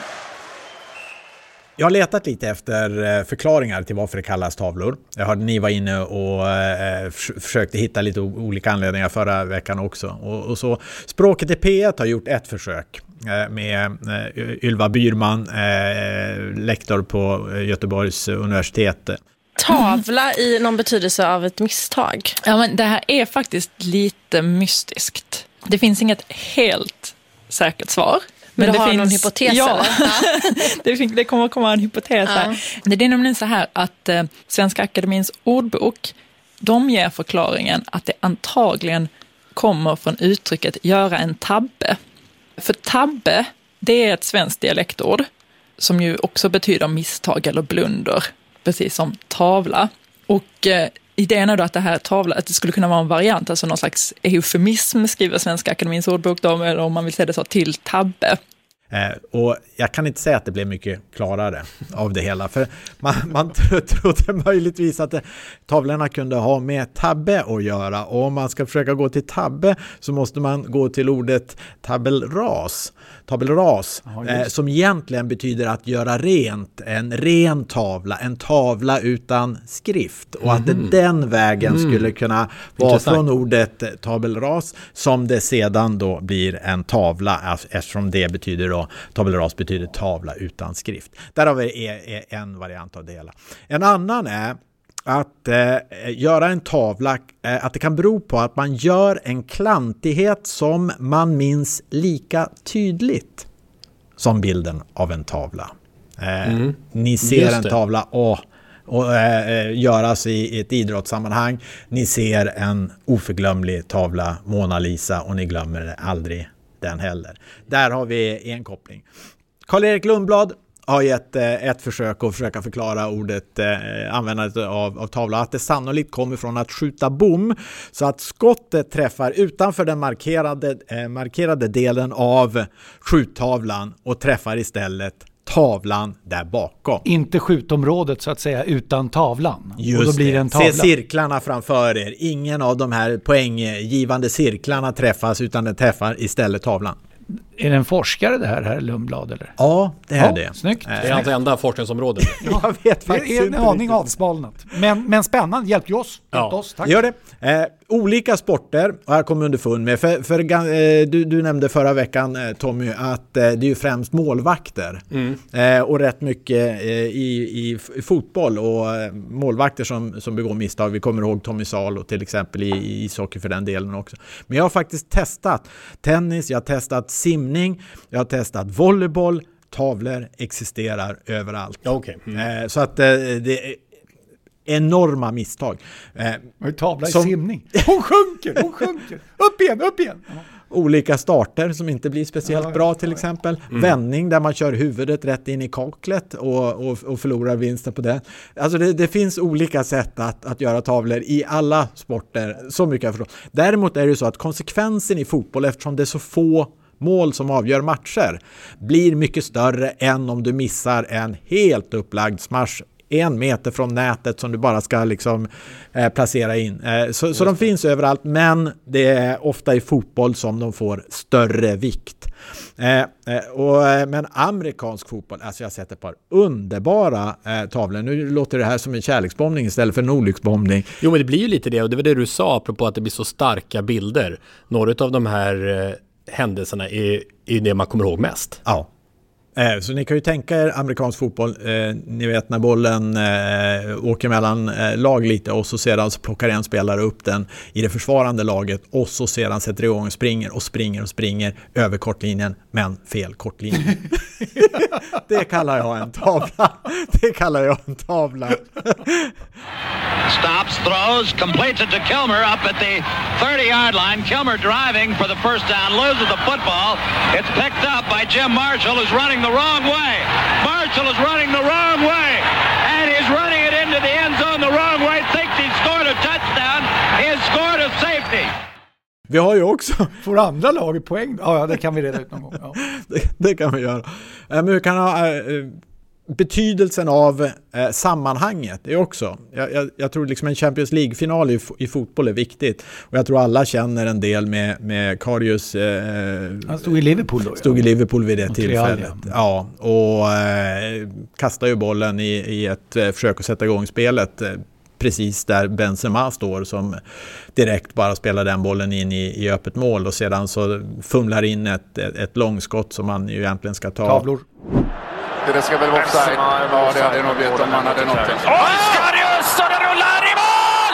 Jag har letat lite efter förklaringar till varför det kallas tavlor. Jag hörde ni var inne och eh, försökte hitta lite olika anledningar förra veckan också. Och, och så Språket i P ett har gjort ett försök eh, med eh, Ylva Byrman, eh, lektor på Göteborgs universitet. Tavla i någon betydelse av ett misstag. Ja, men det här är faktiskt lite mystiskt. Det finns inget helt säkert svar. Men, men det har finns någon hypotes? Ja, eller? det, finns, det kommer komma en hypotes här. Ja. Det är nämligen så här att eh, Svenska Akademins ordbok, de ger förklaringen att det antagligen kommer från uttrycket göra en tabbe. För tabbe, det är ett svenskt dialektord som ju också betyder misstag eller blunder, precis som tavla. Och eh, idén är då att det här tavla, att det skulle kunna vara en variant, alltså någon slags eufemism, skriver Svenska Akademins ordbok då, eller om man vill säga det så, till tabbe. Eh, och jag kan inte säga att det blev mycket klarare av det hela, för man, man trodde möjligtvis att det, tavlorna kunde ha med tabbe att göra, och om man ska försöka gå till tabbe så måste man gå till ordet tabelras, tabelras eh, som egentligen betyder att göra rent, en ren tavla, en tavla utan skrift, och att det den vägen mm. skulle kunna vara Intressant. Från ordet tabelras som det sedan då blir en tavla, eftersom det betyder då, tabelras betyder tavla utan skrift. Där har vi är en variant av det hela. En annan är att eh, göra en tavla, eh, att det kan bero på att man gör en klantighet som man minns lika tydligt som bilden av en tavla. Eh, mm. Ni ser en tavla och, och eh, göras i, i ett idrottssammanhang. Ni ser en oförglömlig tavla, Mona Lisa, och ni glömmer aldrig den heller. Där har vi en koppling. Karl-Erik Lundblad har gett eh, ett försök att försöka förklara ordet eh, användandet av, av tavla, att det sannolikt kommer från att skjuta bom, så att skottet träffar utanför den markerade, eh, markerade delen av skjuttavlan och träffar istället tavlan där bakom. Inte skjutområdet så att säga, utan tavlan. Just och då blir det en tavla. Se cirklarna framför er. Ingen av de här poänggivande cirklarna träffas, utan den träffar istället tavlan. Är det en forskare det här, herr Lundblad, eller? Ja, det är ja, det. Snyggt. Det är hans enda forskningsområde. Jag vet faktiskt det är en inte aning riktigt. avsmalnat. Men, men spännande, hjälp oss. Ja. Hjälp oss, tack. Gör det. Eh, olika sporter har jag kommit underfund med. För, för, eh, du, du nämnde förra veckan, eh, Tommy, att eh, det är ju främst målvakter. Mm. Eh, och rätt mycket eh, i, i, i fotboll och eh, målvakter som, som begår misstag. Vi kommer ihåg Tommy Salo till exempel i, i ishockey för den delen också. Men jag har faktiskt testat tennis, jag har testat simning, jag har testat volleyboll. Tavlor existerar överallt. Okay. Mm. Eh, så att eh, det är enorma misstag. Eh, tavla i som, simning. Hon sjunker, hon sjunker. Upp igen, upp igen. Ja. Olika starter som inte blir speciellt ja, bra till exempel. Mm. Vändning där man kör huvudet rätt in i kaklet och, och, och förlorar vinsten på det. Alltså det, det finns olika sätt att, att göra tavlor i alla sporter. Så mycket jag förstår. Däremot är det så att konsekvensen i fotboll, eftersom det är så få mål som avgör matcher, blir mycket större än om du missar en helt upplagd smash en meter från nätet som du bara ska liksom eh, placera in. Eh, så så de finns överallt, men det är ofta i fotboll som de får större vikt. Eh, eh, och, men amerikansk fotboll, alltså jag har sett ett par underbara eh, tavlor. Nu låter det här som en kärleksbombning istället för en olycksbombning. Jo, men det blir ju lite det, och det var det du sa apropå att det blir så starka bilder. Några av de här eh, händelserna är, är det man kommer ihåg mest. Ja. Så ni kan ju tänka er amerikansk fotboll, eh, ni vet när bollen eh, åker mellan eh, lag lite, och så sedan så plockar en spelare upp den i det försvarande laget, och så sedan sätter igång och springer och springer och springer över kortlinjen, men fel kortlinje. Det kallar jag en tavla. Det kallar jag en tavla. Stops, throws, completes it to Kilmer up at the thirty-yard line. Kilmer driving for the first down, loses the football. It's picked up by Jim Marshall, who's running the wrong way. Marshall is running the wrong way, and he's running it into the end zone the wrong way. Thinks he's scored a touchdown. He's scored a safety. Vi har ju också... Får andra laget poäng? Ja, ja, det kan vi reda ut någon gång. Ja. det, det kan vi göra. Men vi kan ha... Äh, betydelsen av eh, sammanhanget är också. Jag, jag, jag tror liksom en Champions League-final i, i fotboll är viktigt. Och jag tror alla känner en del med, med Karius. Eh, Han stod i Liverpool då. Stod ja. i Liverpool vid det och tillfället. Real, ja. ja, och eh, kastade ju bollen i, i ett eh, försök att sätta igång spelet. Eh, precis där Benzema står som direkt bara spelar den bollen in i, i öppet mål och sedan så fumlar in ett, ett, ett långskott som man ju egentligen ska ta. Tavlor. Det ska väl vara offside. Ja, det hade nog blivit om man hade nått den. Oj, Karius! Och det rullar i mål!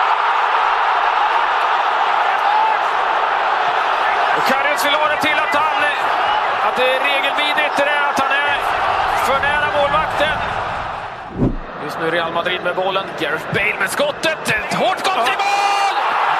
Och Karius vill ha det till att han... Att det är regelvidrigt det är att han är för nära målvakten. Just nu Real Madrid med bollen. Gareth Bale med skottet. Ett hårt skott i mål!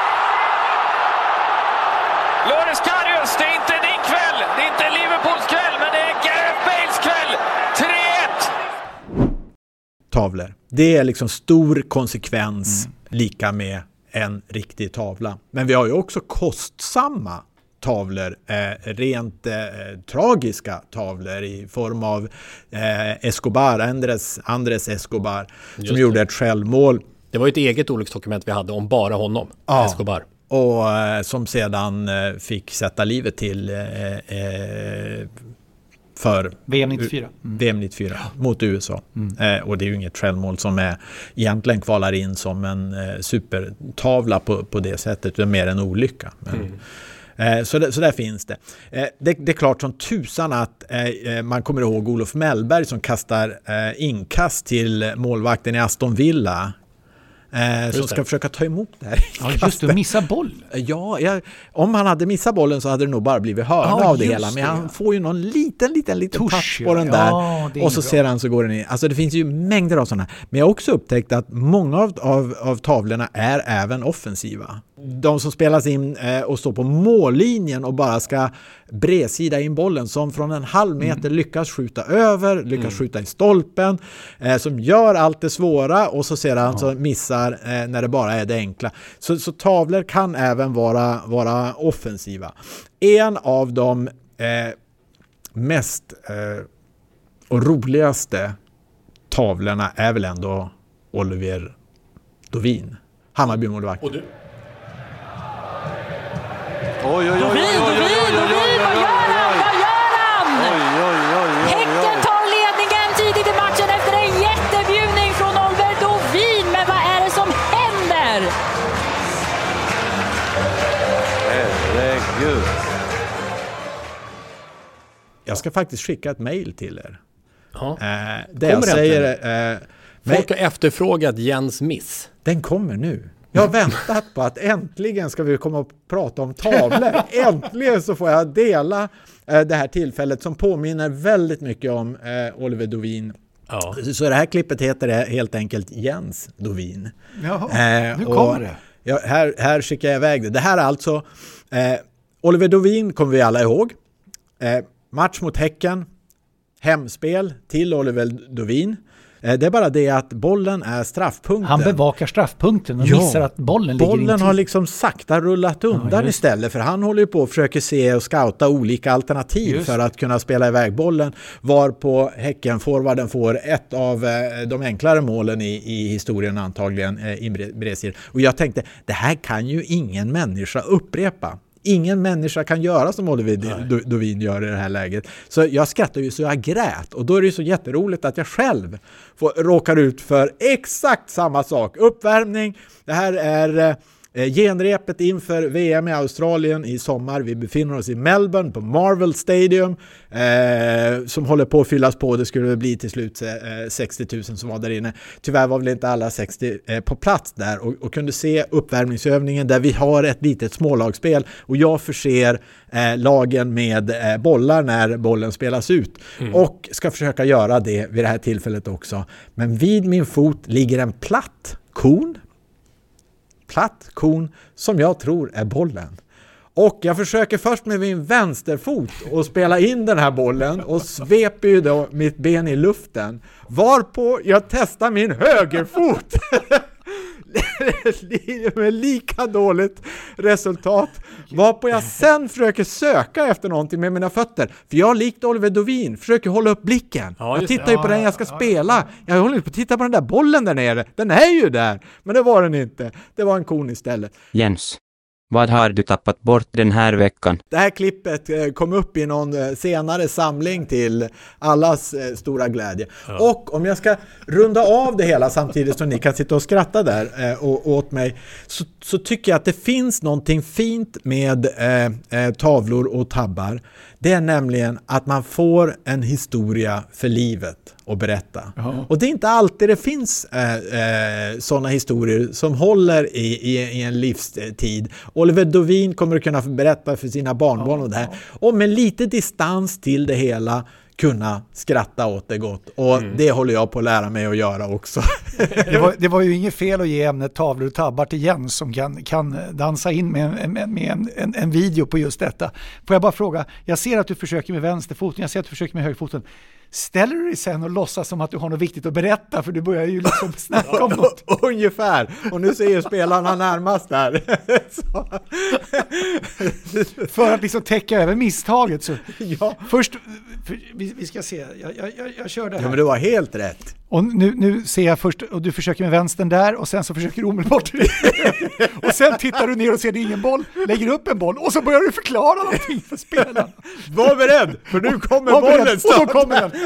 Loris Karius, det är inte din kväll. Det är inte Liverpools kväll, men det är Gareth Bales kväll. tre ett! Tavlor. Det är liksom stor konsekvens mm. lika med en riktig tavla. Men vi har ju också kostsamma tavlor, eh, rent eh, tragiska tavlor i form av eh, Escobar, Andres, Andres Escobar Just som det. gjorde ett självmål. Det var ju ett eget olycksdokument vi hade om bara honom, ja. Escobar. Och eh, som sedan eh, fick sätta livet till eh, eh, för V M nittiofyra. Mm. V M nittiofyra mot U S A. Mm. Eh, och det är ju inget självmål som är egentligen kvalar in som en eh, supertavla på, på det sättet. Det är mer en olycka. Men, mm. eh, så, det, så där finns det. Eh, det. Det är klart som tusan att eh, man kommer ihåg Olof Mellberg som kastar eh, inkast till målvakten i Aston Villa. Eh, som ska försöka ta emot det här. Ja, just det, missa boll. Ja, jag, om han hade missat bollen så hade det nog bara blivit hörna ja, av det hela. Men det, han ja. får ju någon liten, liten, liten Tusch, touch på den där. Ja, och så bra. Ser han så går den in. Alltså det finns ju mängder av sådana. Men jag har också upptäckt att många av, av, av tavlorna är även offensiva. De som spelas in eh, och står på mållinjen och bara ska bredsida in bollen som från en halv meter mm. lyckas skjuta över, lyckas mm. skjuta i stolpen, eh, som gör allt det svåra och så sedan ja. så missar eh, när det bara är det enkla. Så, så tavlor kan även vara, vara offensiva. En av de eh, mest eh, och roligaste tavlorna är väl ändå Oliver Dovin, Hammarby-målvakt. Och du? Oj, oj, oj, oj, oj, oj, oj, oj, oj, vad gör han? Vad gör han? Oj, oj, oj, oj, Häcken tar ledningen tidigt i matchen efter en jättebjudning från Oliver Dovin. Men vad är det som händer? Herregud. Jag ska faktiskt skicka ett mejl till er. Ja. Eh, det jag säger... Eh, Folk har efterfrågat Jens miss. Den kommer nu. Jag har väntat på att äntligen ska vi komma och prata om tavlor. Äntligen så får jag dela eh, det här tillfället som påminner väldigt mycket om eh, Oliver Dovin. Ja. Så, så det här klippet heter det helt enkelt Jens Dovin. Jaha, eh, nu kommer det. Ja, här, här skickar jag iväg det. Det här är alltså eh, Oliver Dovin kommer vi alla ihåg. Eh, match mot Häcken. Hemspel till Oliver Dovin. Det är bara det att bollen är straffpunkten. Han bevakar straffpunkten och ja, missar att bollen ligger Bollen har liksom sakta rullat undan ja, istället. För han håller ju på och försöker se och scouta olika alternativ just för att kunna spela iväg bollen. Var på Häcken forwarden får ett av de enklare målen i, i historien antagligen i Bresir. Och jag tänkte, det här kan ju ingen människa upprepa. Ingen människa kan göra som Oliver Dovin gör i det här läget. Så jag skrattar ju så jag grät. Och då är det ju så jätteroligt att jag själv får, råkar ut för exakt samma sak. Uppvärmning. Det här är eh, genrepet inför V M i Australien i sommar. Vi befinner oss i Melbourne på Marvel Stadium. Eh, som håller på att fyllas på. Det skulle bli till slut eh, sextio tusen som var där inne. Tyvärr var väl inte alla sextio eh, på plats där. Och, och kunde se uppvärmningsövningen där vi har ett litet smålagsspel. Och jag förser eh, lagen med eh, bollar när bollen spelas ut. Mm. Och ska försöka göra det vid det här tillfället också. Men vid min fot ligger en platt kon. Platt kon som jag tror är bollen. Och jag försöker först med min vänsterfot och spela in den här bollen och sveper ju då mitt ben i luften. Varpå jag testar min högerfot. med lika dåligt resultat. Varpå jag sen försöker söka efter någonting med mina fötter. För jag likt Oliver Dovin försöker hålla upp blicken. Ja, jag tittar det. ju på Ja, den jag ska ja, spela. ja, ja. Jag håller på att titta på den där bollen där nere. Den är ju där. Men det var den inte. Det var en kon istället. Jens, vad har du tappat bort den här veckan? Det här klippet kom upp i någon senare samling till allas stora glädje. Ja. Och om jag ska runda av det hela samtidigt som ni kan sitta och skratta där och, åt mig, så, så tycker jag att det finns någonting fint med eh, tavlor och tabbar. Det är nämligen att man får en historia för livet att berätta. Ja. Och det är inte alltid det finns eh, eh, sådana historier som håller i, i, i en livstid. Oliver Dovin kommer att kunna berätta för sina barnbarn ja, och det här. Ja. Och med lite distans till det hela kunna skratta åt det gott. Och mm. det håller jag på att lära mig att göra också. det, var, det var ju inget fel att ge ämnet tavlor och tabbar till Jens som kan, kan dansa in med, en, med en, en, en video på just detta. Får jag bara fråga, jag ser att du försöker med vänsterfoten, jag ser att du försöker med högerfoten. Ställer du dig sen och låtsas som att du har något viktigt att berätta, för du börjar ju liksom snacka om något. Ungefär, och nu ser ju spelarna närmast där. För att liksom täcka över misstaget. Så. Ja. Först, för, vi, vi ska se, jag, jag, jag, jag kör det här. Ja, men du var helt rätt. Och nu, nu ser jag först, och du försöker med vänstern där, och sen så försöker du omedelbart. Och sen tittar du ner och ser det ingen boll, lägger upp en boll, och så börjar du förklara någonting för spelarna. Var beredd, för nu kommer Var bollen beredd, och då kommer den.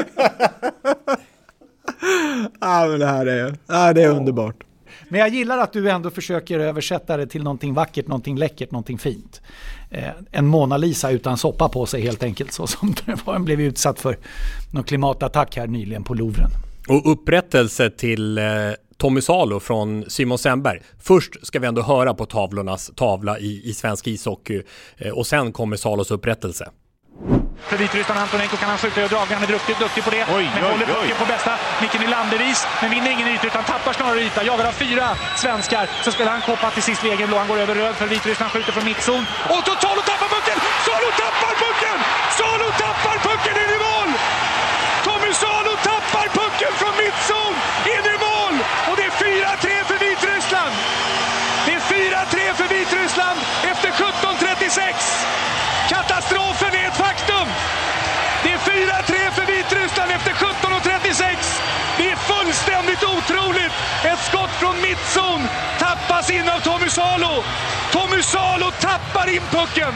Ja, men det här är, ja, det är underbart. Men jag gillar att du ändå försöker översätta det till någonting vackert, någonting läckert, någonting fint. Eh, en Mona Lisa utan soppa på sig helt enkelt, så som den blev utsatt för någon klimatattack här nyligen på Louvren. Och upprättelse till eh, Tommy Salo från Simon Semberg. Först ska vi ändå höra på tavlornas tavla i, i svensk ishockey eh, och sen kommer Salos upprättelse. För Vitryssland Antonenko kan han skjuta och drag. Han är duktig, duktig på det. Oj, men oj, håller pucken på bästa Micke Nylandervis. Men vinner ingen yta utan tappar snarare yta. Jagar av fyra svenskar. Så spelar han koppat till sist vägen blå. Han går över röd för Vitryssland skjuter från mittzon. Och så Salo tappar pucken! Salo tappar pucken! Salo tappar pucken in i mål! Tommy Salo tappar pucken från mittzon in i mål! Och det är fyra tre för Vitryssland! Det är fyra tre för Vitryssland efter sjutton trettiosex! Katastrofen är ett faktum! Det är fyra tre för Vitryssland efter sjutton trettiosex! Det är fullständigt otroligt! Ett skott från mittzon tappas in av Tommy Salo! Tommy Salo tappar in pucken!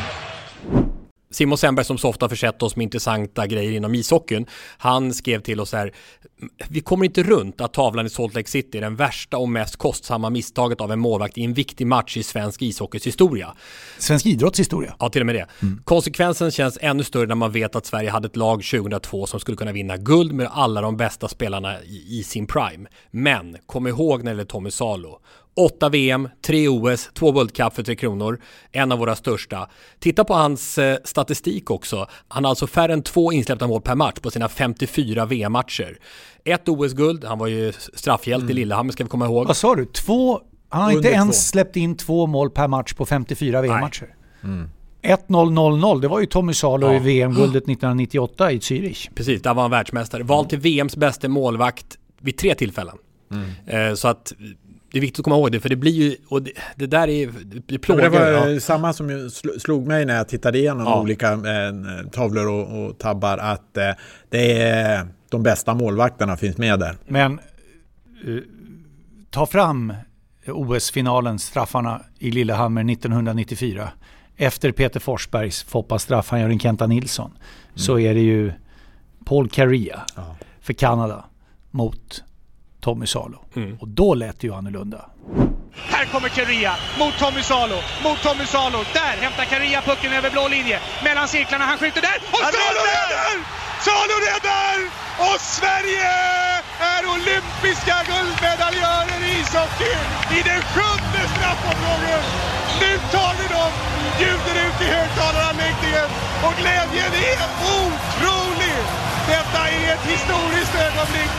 Simon Semberg, som så ofta försett oss med intressanta grejer inom ishockeyn, han skrev till oss här: vi kommer inte runt att tavlan i Salt Lake City är den värsta och mest kostsamma misstaget av en målvakt i en viktig match i svensk ishockeys historia. Svensk idrottshistoria? Ja, till och med det. Mm. Konsekvensen känns ännu större när man vet att Sverige hade ett lag tjugohundratvå som skulle kunna vinna guld med alla de bästa spelarna i, i sin prime. Men kom ihåg när det gäller Tommy Salo: åtta V M, tre O S, två World Cup för tre kronor. En av våra största. Titta på hans eh, statistik också. Han har alltså färre än två insläppta mål per match på sina femtiofyra V M-matcher. Ett O S-guld, han var ju straffhjälte mm. i Lillehammer, ska vi komma ihåg. Vad sa du? Två, han har Under inte ens två. släppt in två mål per match på femtiofyra V M-matcher. Mm. ett noll noll noll, det var ju Tommy Salo ja. i V M-guldet nittonhundranittioåtta i Zürich. Precis, där var han världsmästare. Vald till V M:s bästa målvakt vid tre tillfällen. Mm. Eh, så att det är viktigt att komma ihåg det, för det blir ju, och det, det där är det plågar. Det var ja. samma som slog mig när jag tittade igenom ja. olika eh, tavlor och, och tabbar, att eh, det är de bästa målvakterna finns med där. Men uh, ta fram O S-finalen, straffarna i Lillehammer nittonhundranittiofyra. Efter Peter Forsbergs Foppa-straff, han gör en Kenta Nilsson, mm. så är det ju Paul Kariya ja. för Kanada mot Tommy Salo. Mm. Och då lät det ju annorlunda. Här kommer Kariya mot Tommy Salo. Mot Tommy Salo. Där hämtar Kariya pucken över blå linje. Mellan cirklarna, han skjuter där. Och Salo räddar! Salo räddar! Och Sverige är olympiska guldmedaljörer i ishockey i den sjunde straffomgången. Nu tar vi dem, bjuder ut i högtalaranläggningen, och glädjen är otrolig. Detta är ett historiskt ögonblick.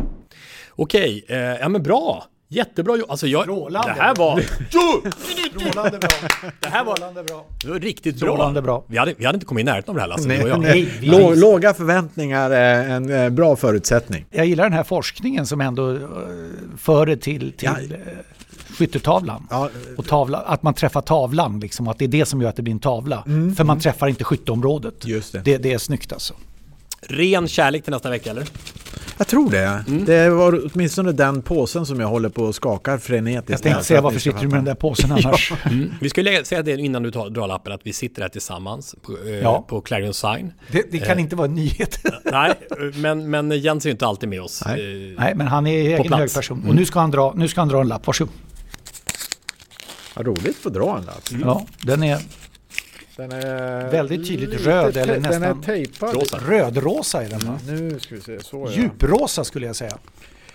Okej, eh, ja men bra. Jättebra. Alltså jag, det här var Strålande bra. Det här var, bra. Det var riktigt bra. bra. Vi hade, vi hade inte kommit i närheten av det här, Lasse. Nej, det var jag. Nej, Lå, låga förväntningar är en eh, bra förutsättning. Jag gillar den här forskningen som ändå uh, för det till, till ja. uh, skyttetavlan. Ja. Och tavla, att man träffar tavlan, liksom, att det är det som gör att det blir en tavla. Mm. För man träffar inte skytteområdet. Just det. Det, det är snyggt alltså. Ren kärlek till nästa vecka, eller? Jag tror det. Mm. Det var åtminstone den påsen som jag håller på och skakar frenetiskt. Jag tänkte säga, varför sitter du med den där påsen annars? Ja. Mm. Vi ska lägga, säga det innan du tar, drar lappen, att vi sitter här tillsammans på, eh, ja. på Clarion Sign. Det, det kan eh. inte vara en nyhet. Nej, men, men Jens är ju inte alltid med oss. Nej, eh, Nej men han är egen plats. hög person. Mm. Och nu ska, han dra, nu ska han dra en lapp. Varsågod. Vad roligt för att dra en lapp. Mm. Ja, den är... Den är väldigt tydligt röd, eller nästan den är tejpad. Rosa. Rödrosa är den, va? Mm, nu ska vi se, så är djuprosa skulle jag säga.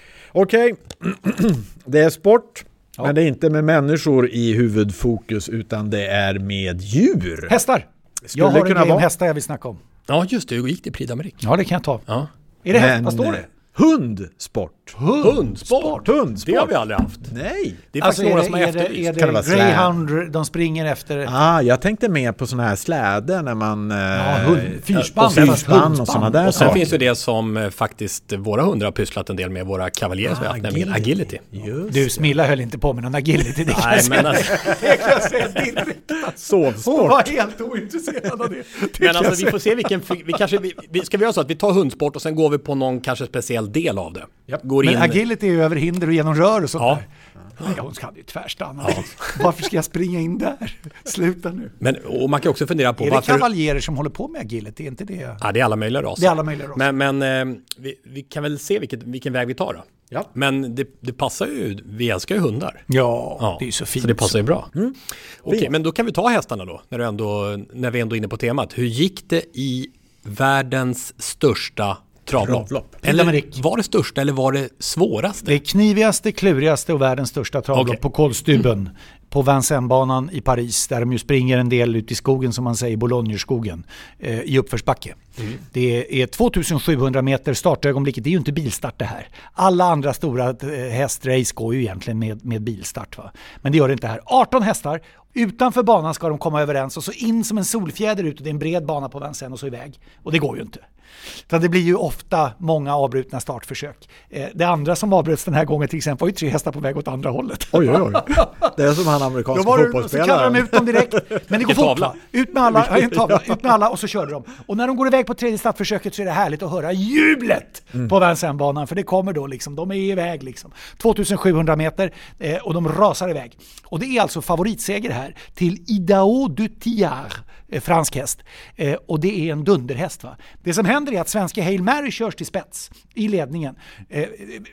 Okej, okay. Det är sport, ja. Men det är inte med människor i huvudfokus, utan det är med djur. Hästar! Skulle jag har en grej om vara... hästar jag vill snacka om. Ja, just det. Hur gick det i Prix d'Amérique? Ja, det kan jag ta. Ja. Är det men, häst? Vad står det? Hundsport. Hund. Hundsport. Hundsport. Det har vi aldrig haft. Nej. Det är alltså, faktiskt några är det, som har är det, efterlyst. är det, är det greyhound de springer efter? Ah, jag tänkte mer på såna här släder när man... Ja, hund, fyrspann. Och, fyrspann och såna där. Och sen saker. finns ju det som eh, faktiskt våra hundar har pysslat en del med, våra kavaljerer, ah, nämligen agility. Just du, Smilla höll inte på med någon agility. Det Nej, men alltså... det kan jag säga direkt. Sovsport. Hon var helt ointresserad av det. det men alltså vi får se vilken... Vi kanske, vi, vi, ska vi göra så att vi tar hundsport och sen går vi på någon kanske speciell del av det? Yep. Går men in... agility är ju över hinder och genom rör och sånt ja. där. Ja, hon ska ju tvärstanna. Ja. Varför ska jag springa in där? Sluta nu. Men, och man kan också fundera på är varför... det kavaljerer som håller på med agility? Är inte det? Ja, det är alla möjliga raser. Det är alla möjliga raser. Men, men eh, vi, vi kan väl se vilket, vilken väg vi tar då. Ja. Men det, det passar ju, vi älskar ju hundar. Ja, ja. Det är ju så fint. Så det passar ju bra. Mm. Okej, okay, men då kan vi ta hästarna då, när, du ändå, när vi ändå är inne på temat. Hur gick det i världens största travlopp? travlopp. Eller var det största eller var det svåraste? Det knivigaste, klurigaste och världens största travlopp okay. på Kolstuben. Mm. På Vincennes-banan i Paris, där de ju springer en del ut i skogen, som man säger, Boulogne-skogen, eh, i uppförsbacke. Mm. Det är tvåtusensjuhundra meter startögonblicket, det är ju inte bilstart det här. Alla andra stora eh, hästrace går ju egentligen med, med bilstart, va? Men det gör det inte här. arton hästar, utanför banan ska de komma överens och så in som en solfjäder ut, och det är en bred bana på Vincennes och så iväg. Och det går ju inte. Så det blir ju ofta många avbrutna startförsök. Eh, det andra som avbröts den här gången till exempel var ju tre hästar på väg åt andra hållet. Oj, oj, oj. Det är som han amerikanska fotbollsspelaren. Så kallar de ut dem direkt. Men det går fort, va? Ut med alla, en tavla, ut med alla och så körde de. Och när de går iväg på tredje startförsöket så är det härligt att höra jublet mm. på Vincennes-banan. För det kommer då liksom, de är iväg liksom. tvåtusensjuhundra meter eh, och de rasar iväg. Och det är alltså favoritseger här till Idaho du Tillard, eh, fransk häst. Eh, och det är en dunderhäst, va? Det som händer är att svenska Hail Mary körs till spets i ledningen. Eh,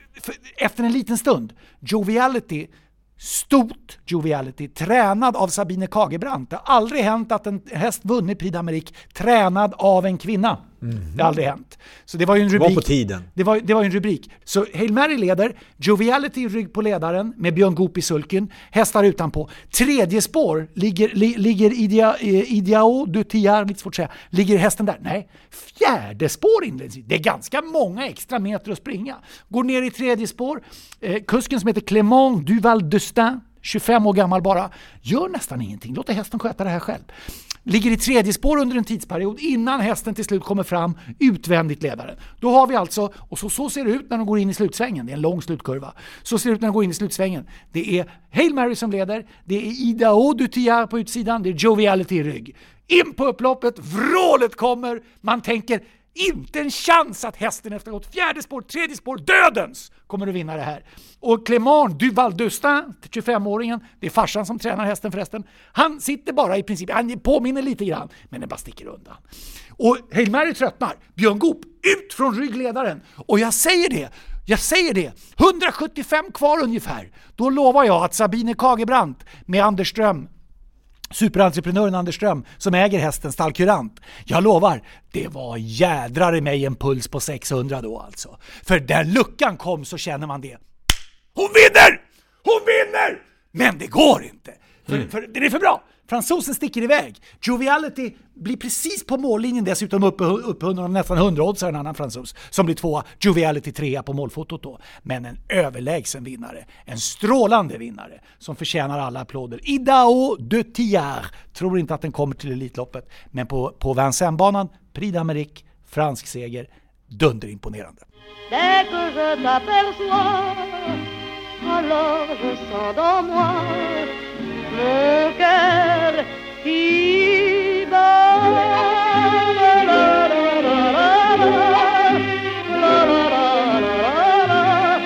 efter en liten stund, Joviality, stort Joviality, tränad av Sabine Kagebrandt. Det har aldrig hänt att en häst vunnit Prix d'Amérique tränad av en kvinna. Mm-hmm. Det har aldrig hänt. Så det var ju en rubrik. Det var på tiden. Det var, det var en rubrik. Så Hail Mary leder, Joviality i rygg på ledaren med Björn Goop i sulken, hästar utanpå. Tredje spår ligger, li, ligger Idia, eh, Idiao du Tillard, lite svårt att säga. Ligger hästen där? Nej. Fjärde spår inledningsvis. Det är ganska många extra meter att springa. Går ner i tredje spår. Eh, kusken som heter Clément Duval Destin, tjugofem år gammal bara, gör nästan ingenting. Låter hästen sköta det här själv. Ligger i tredje spår under en tidsperiod innan hästen till slut kommer fram utvändigt ledaren. Då har vi alltså, och så, så ser det ut när de går in i slutsvängen. Det är en lång slutkurva. Så ser det ut när de går in i slutsvängen. Det är Hail Mary som leder. Det är Idaho du Tillard på utsidan. Det är Joviality i rygg. In på upploppet, vrålet kommer. Man tänker, inte en chans att hästen efter gått fjärde spår, tredje spår, dödens kommer att vinna det här. Och Clément Duval Destin, tjugofem-åringen, det är farsan som tränar hästen förresten, han sitter bara i princip, han påminner lite grann, men den bara sticker undan. Och Hail Mary tröttnar, Björn Goop ut från ryggledaren, och jag säger det, jag säger det, hundrasjuttiofem kvar ungefär, då lovar jag att Sabine Kagebrandt med Anders Ström, superentreprenören Anders Ström, som äger hästen Stallkurant. Jag lovar, det var jädrar i mig en puls på sexhundra då alltså. För där luckan kom så känner man det. Hon vinner! Hon vinner! Men det går inte. För, mm. för det är för bra. Fransosen sticker iväg. Joviality blir precis på mållinjen, dessutom uppe, uppe under nästan hundra odds en annan fransos som blir tvåa. Joviality trea på målfotot då. Men en överlägsen vinnare. En strålande vinnare som förtjänar alla applåder. Idaho du Tillard. Tror inte att den kommer till Elitloppet. Men på, på Vincennes-banan, Prix d'Amérique, fransk seger. Dunderinimponerande. Dès que je t'aperçois, alors je sens dans moi mon cœur qui bat. La, la, la, la, la, la, la, la, la, la,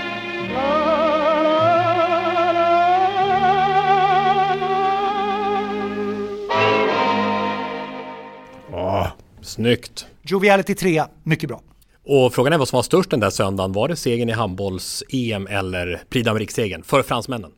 Åh, snyggt. Joviality tre, mycket bra. Och frågan är vad som var störst den där söndagen. Var det segern i handbolls-E M eller Prix d'Amérique-segern för fransmännen?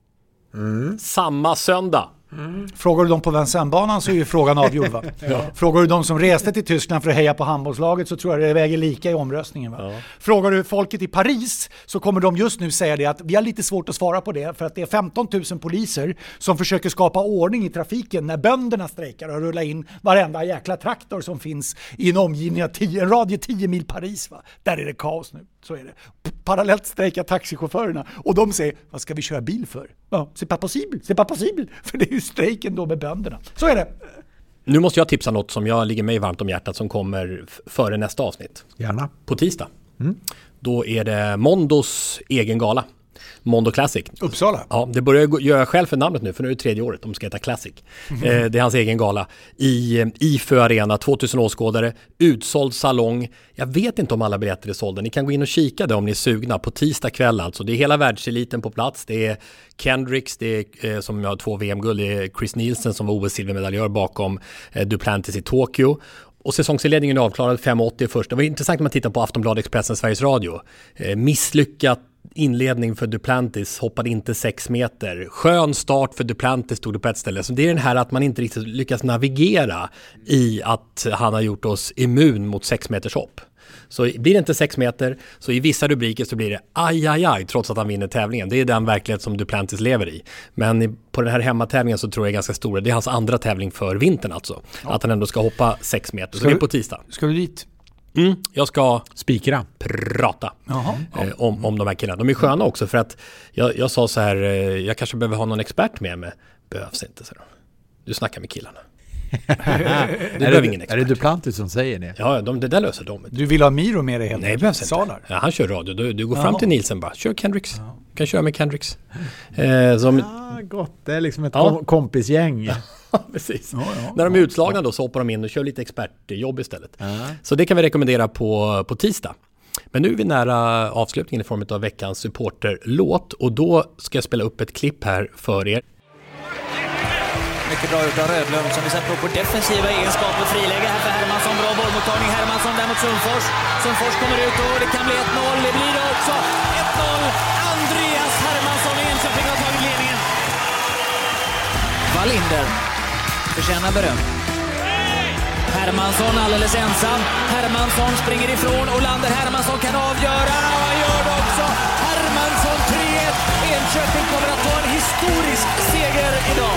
Mm. Samma söndag. Mm. Frågar du dem på Vincennes-banan så är ju frågan avgjord, va? Ja. Frågar du dem som reste till Tyskland för att heja på handbollslaget så tror jag det väger lika i omröstningen, va? Ja. Frågar du folket i Paris så kommer de just nu säga det att vi har lite svårt att svara på det för att det är femton tusen poliser som försöker skapa ordning i trafiken när bönderna strejkar och rullar in varenda jäkla traktor som finns i en omgivning av tio, en radie tio mil Paris, va? Där är det kaos nu. Så är det. Parallellt strejkar taxichaufförerna och de säger, vad ska vi köra bil för? Ja, c'est pas possible, c'est pas possible. För det är ju strejken då med bönderna. Så är det. Nu måste jag tipsa något som jag ligger mig varmt om hjärtat som kommer f- före nästa avsnitt. Gärna. På tisdag. Mm. Då är det Mondos egen gala. Mondo Classic. Uppsala. Ja, det börjar göra själv för namnet nu för nu är det tredje året. De ska heta Classic. Mm. Eh, det är hans egen gala. I Ifö Arena, tvåtusen åskådare. Utsåld salong. Jag vet inte om alla biljetter är sålda. Ni kan gå in och kika det om ni är sugna. På tisdag kväll alltså. Det är hela världseliten på plats. Det är Kendricks, det är, eh, som har två V M-guld. Det är Chris Nielsen som var O S-silvermedaljör bakom eh, Duplantis i Tokyo. Och säsongsinledningen är avklarad fem åttio först. Det var intressant när man tittar på Aftonbladet Expressen Sveriges Radio. Eh, misslyckat inledning för Duplantis, hoppade inte sex meter. Skön start för Duplantis stod det på ett ställe. Så det är den här att man inte riktigt lyckas navigera i att han har gjort oss immun mot sex meters hopp. Så blir det inte sex meter så i vissa rubriker så blir det aj, aj, aj trots att han vinner tävlingen. Det är den verklighet som Duplantis lever i. Men på den här hemmatävlingen så tror jag är ganska stor. Det är hans andra tävling för vintern alltså. Ja. Att han ändå ska hoppa sex meter. Så ska det är på tisdag. Ska du dit? Mm, jag ska spikra, prata Jaha, ja. eh, om, om de här killarna. De är sköna också för att jag, jag sa så här, eh, jag kanske behöver ha någon expert med mig. Behövs inte, så då. Du snackar med killarna. Du behöver ingen expert. Är det Duplantis som säger det? Ja, de, det där löser de. Du vill ha Miro med dig helt? Nej, behövs inte. Ja, han kör radio. Du, du går Jaha. fram till Nielsen bara, kör Kendricks. Ja. Kan köra med Kendricks. Eh, som... Ja, gott. Det är liksom ett ja. kompisgäng. Ja, precis. Ja, ja, När de är utslagna då så hoppar de in och kör lite expertjobb istället. Ja. Så det kan vi rekommendera på, på tisdag. Men nu är vi nära avslutningen i form av veckans supporterlåt och då ska jag spela upp ett klipp här för er. Mycket bra gjort av Rödlund som vi sett på på defensiva egenskaper. Friläge här för Hermansson. Bra bollmottagning. Hermansson där mot Sundfors. Sundfors kommer ut och det kan bli ett noll. Det blir det också. ett noll. Andreas Hermansson i Enköping har tagit ledningen. Wallinder förtjänar beröm. Hermansson alldeles ensam. Hermansson springer ifrån. Olander Hermansson kan avgöra. Och han gör det också. Hermansson tre ett. Enköping kommer att ta en historisk seger idag.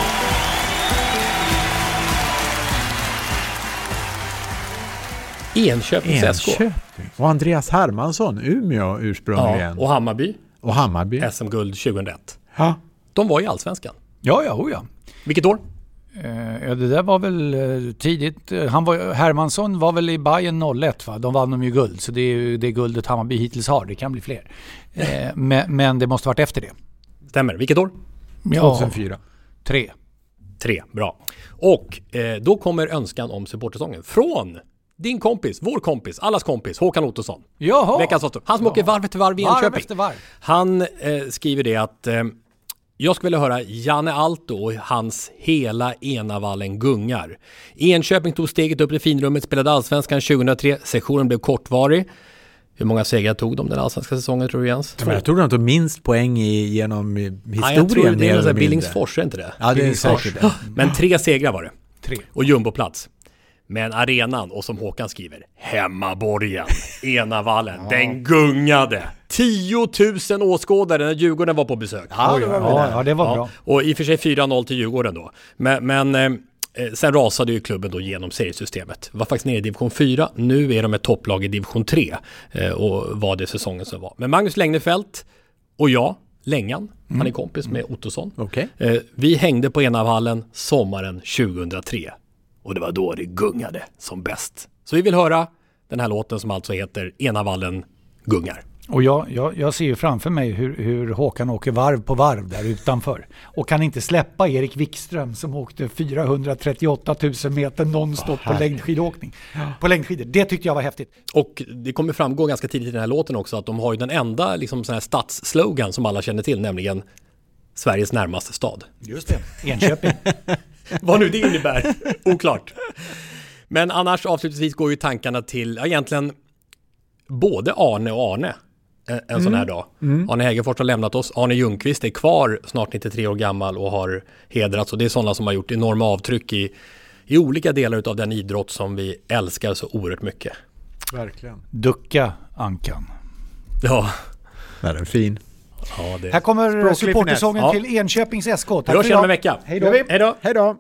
Enköping C S K. Och Andreas Hermansson, Umeå ursprungligen. Ja, och Hammarby. Och Hammarby. S M-guld tjugohundraett. Ja. De var i Allsvenskan. Ja, ja, oh ja. Vilket år? Uh, ja, det där var väl uh, tidigt. Uh, han var, Hermansson var väl i Bayern noll ett, va? De vann de ju guld. Så det är ju det guldet Hammarby hittills har. Det kan bli fler. Uh, men, men det måste varit efter det. Stämmer. Vilket år? Ja, tjugohundrafyra. Tre. Tre, bra. Och eh, då kommer önskan om supportersången från din kompis, vår kompis, allas kompis, Håkan Ottosson. Jaha. Veckans Otto. Han som Jaha. åker varv efter varv i Enköping. Varv efter varv. Han eh, skriver det att eh, jag skulle vilja höra Janne Alto och hans hela Enavallen gungar. Enköping tog steget upp i finrummet, spelade Allsvenskan tjugohundratre. Sessionen blev kortvarig. Hur många segrar tog de den allsvenska säsongen, tror du, Jens? Jag tror de tog minst poäng i, genom historien. Ja, jag tror det är något Billingsfors, är inte det? Ja, det är säkert det. Men tre segrar var det. Tre. Och jumboplats. Men arenan, och som Håkan skriver, hemmaborgen, Enavallen, ja. Den gungade. tio tusen åskådare när Djurgården var på besök. Ja, det var, ja, ja, det var ja. bra. Och i och för sig fyra noll till Djurgården då. Men, men eh, sen rasade ju klubben då genom seriesystemet. Var faktiskt nere i division fyra. Nu är de ett topplag i division tre. Eh, och var det säsongen som var. Men Magnus Längnerfelt och jag, Längan, mm. han är kompis med Ottosson. Okay. Eh, vi hängde på Enavallen sommaren tjugohundratre. Och det var då det gungade som bäst. Så vi vill höra den här låten som alltså heter Enavallen gungar. Och jag, jag, jag ser ju framför mig hur, hur Håkan åker varv på varv där utanför. Och kan inte släppa Erik Wikström som åkte fyrahundratrettioåtta tusen meter nonstop oh, på längdskidåkning. På längdskidor. Det tyckte jag var häftigt. Och det kommer framgå ganska tidigt i den här låten också att de har ju den enda liksom, sån här stadsslogan som alla känner till, nämligen Sveriges närmaste stad. Just det, Enköping. Vad nu det innebär, oklart. Men annars avslutningsvis går ju tankarna till ja, egentligen både Arne och Arne en, en mm. sån här dag. Mm. Arne Hägerfors har lämnat oss. Arne Ljungqvist är kvar, snart nittiotre år gammal och har hedrats. Och det är sådana som har gjort enorma avtryck i, i olika delar av den idrott som vi älskar så oerhört mycket. Verkligen. Ducka Ankan. Ja. Den är fin. Ja, det... Här kommer supportersången ja. till Enköpings S K. Tack för idag. Om en vecka. Hej då. Hej då. Hej då.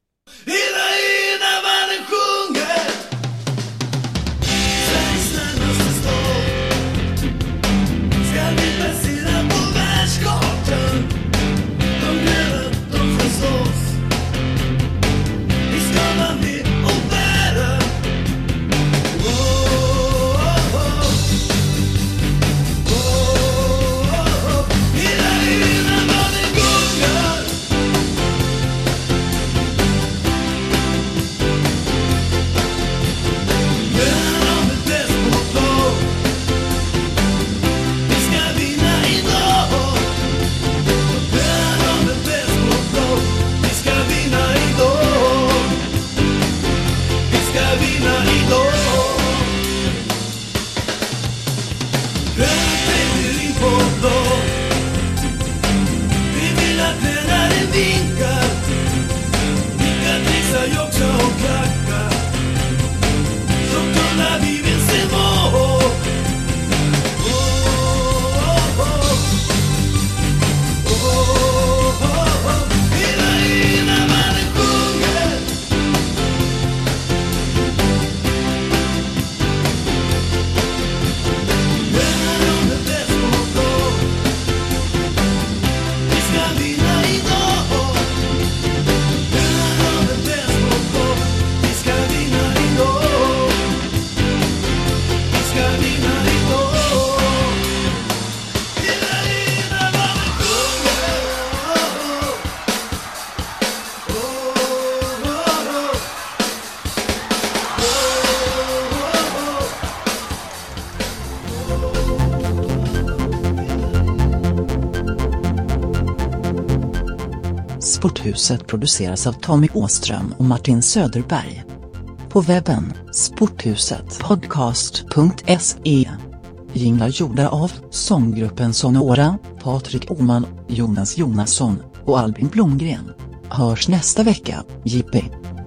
Sporthuset produceras av Tommy Åström och Martin Söderberg. På webben sporthuset podcast punkt se. Jinglar gjorda av sånggruppen Sonora, Patrik Oman, Jonas Jonasson och Albin Blomgren. Hörs nästa vecka, J P.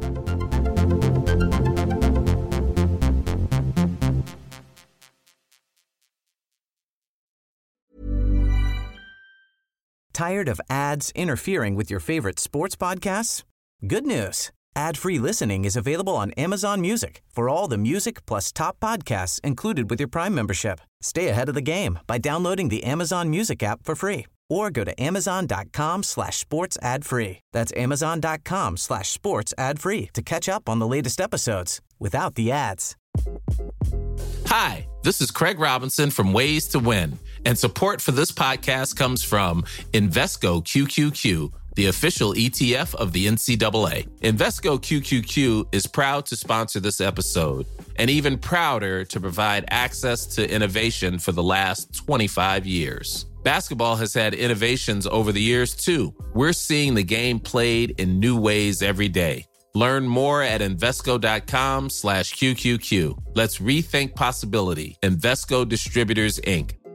Tired of ads interfering with your favorite sports podcasts? Good news. Ad-free listening is available on Amazon Music for all the music plus top podcasts included with your Prime membership. Stay ahead of the game by downloading the Amazon Music app for free or go to amazon.com slash sports ad free. That's amazon.com slash sports ad free to catch up on the latest episodes without the ads. Hi, this is Craig Robinson from Ways to Win, and support for this podcast comes from Invesco Q Q Q, the official E T F of the N C double A. Invesco Q Q Q is proud to sponsor this episode and even prouder to provide access to innovation for the last twenty-five years. Basketball has had innovations over the years, too. We're seeing the game played in new ways every day. Learn more at Invesco.com slash QQQ. Let's rethink possibility. Invesco Distributors, Incorporated.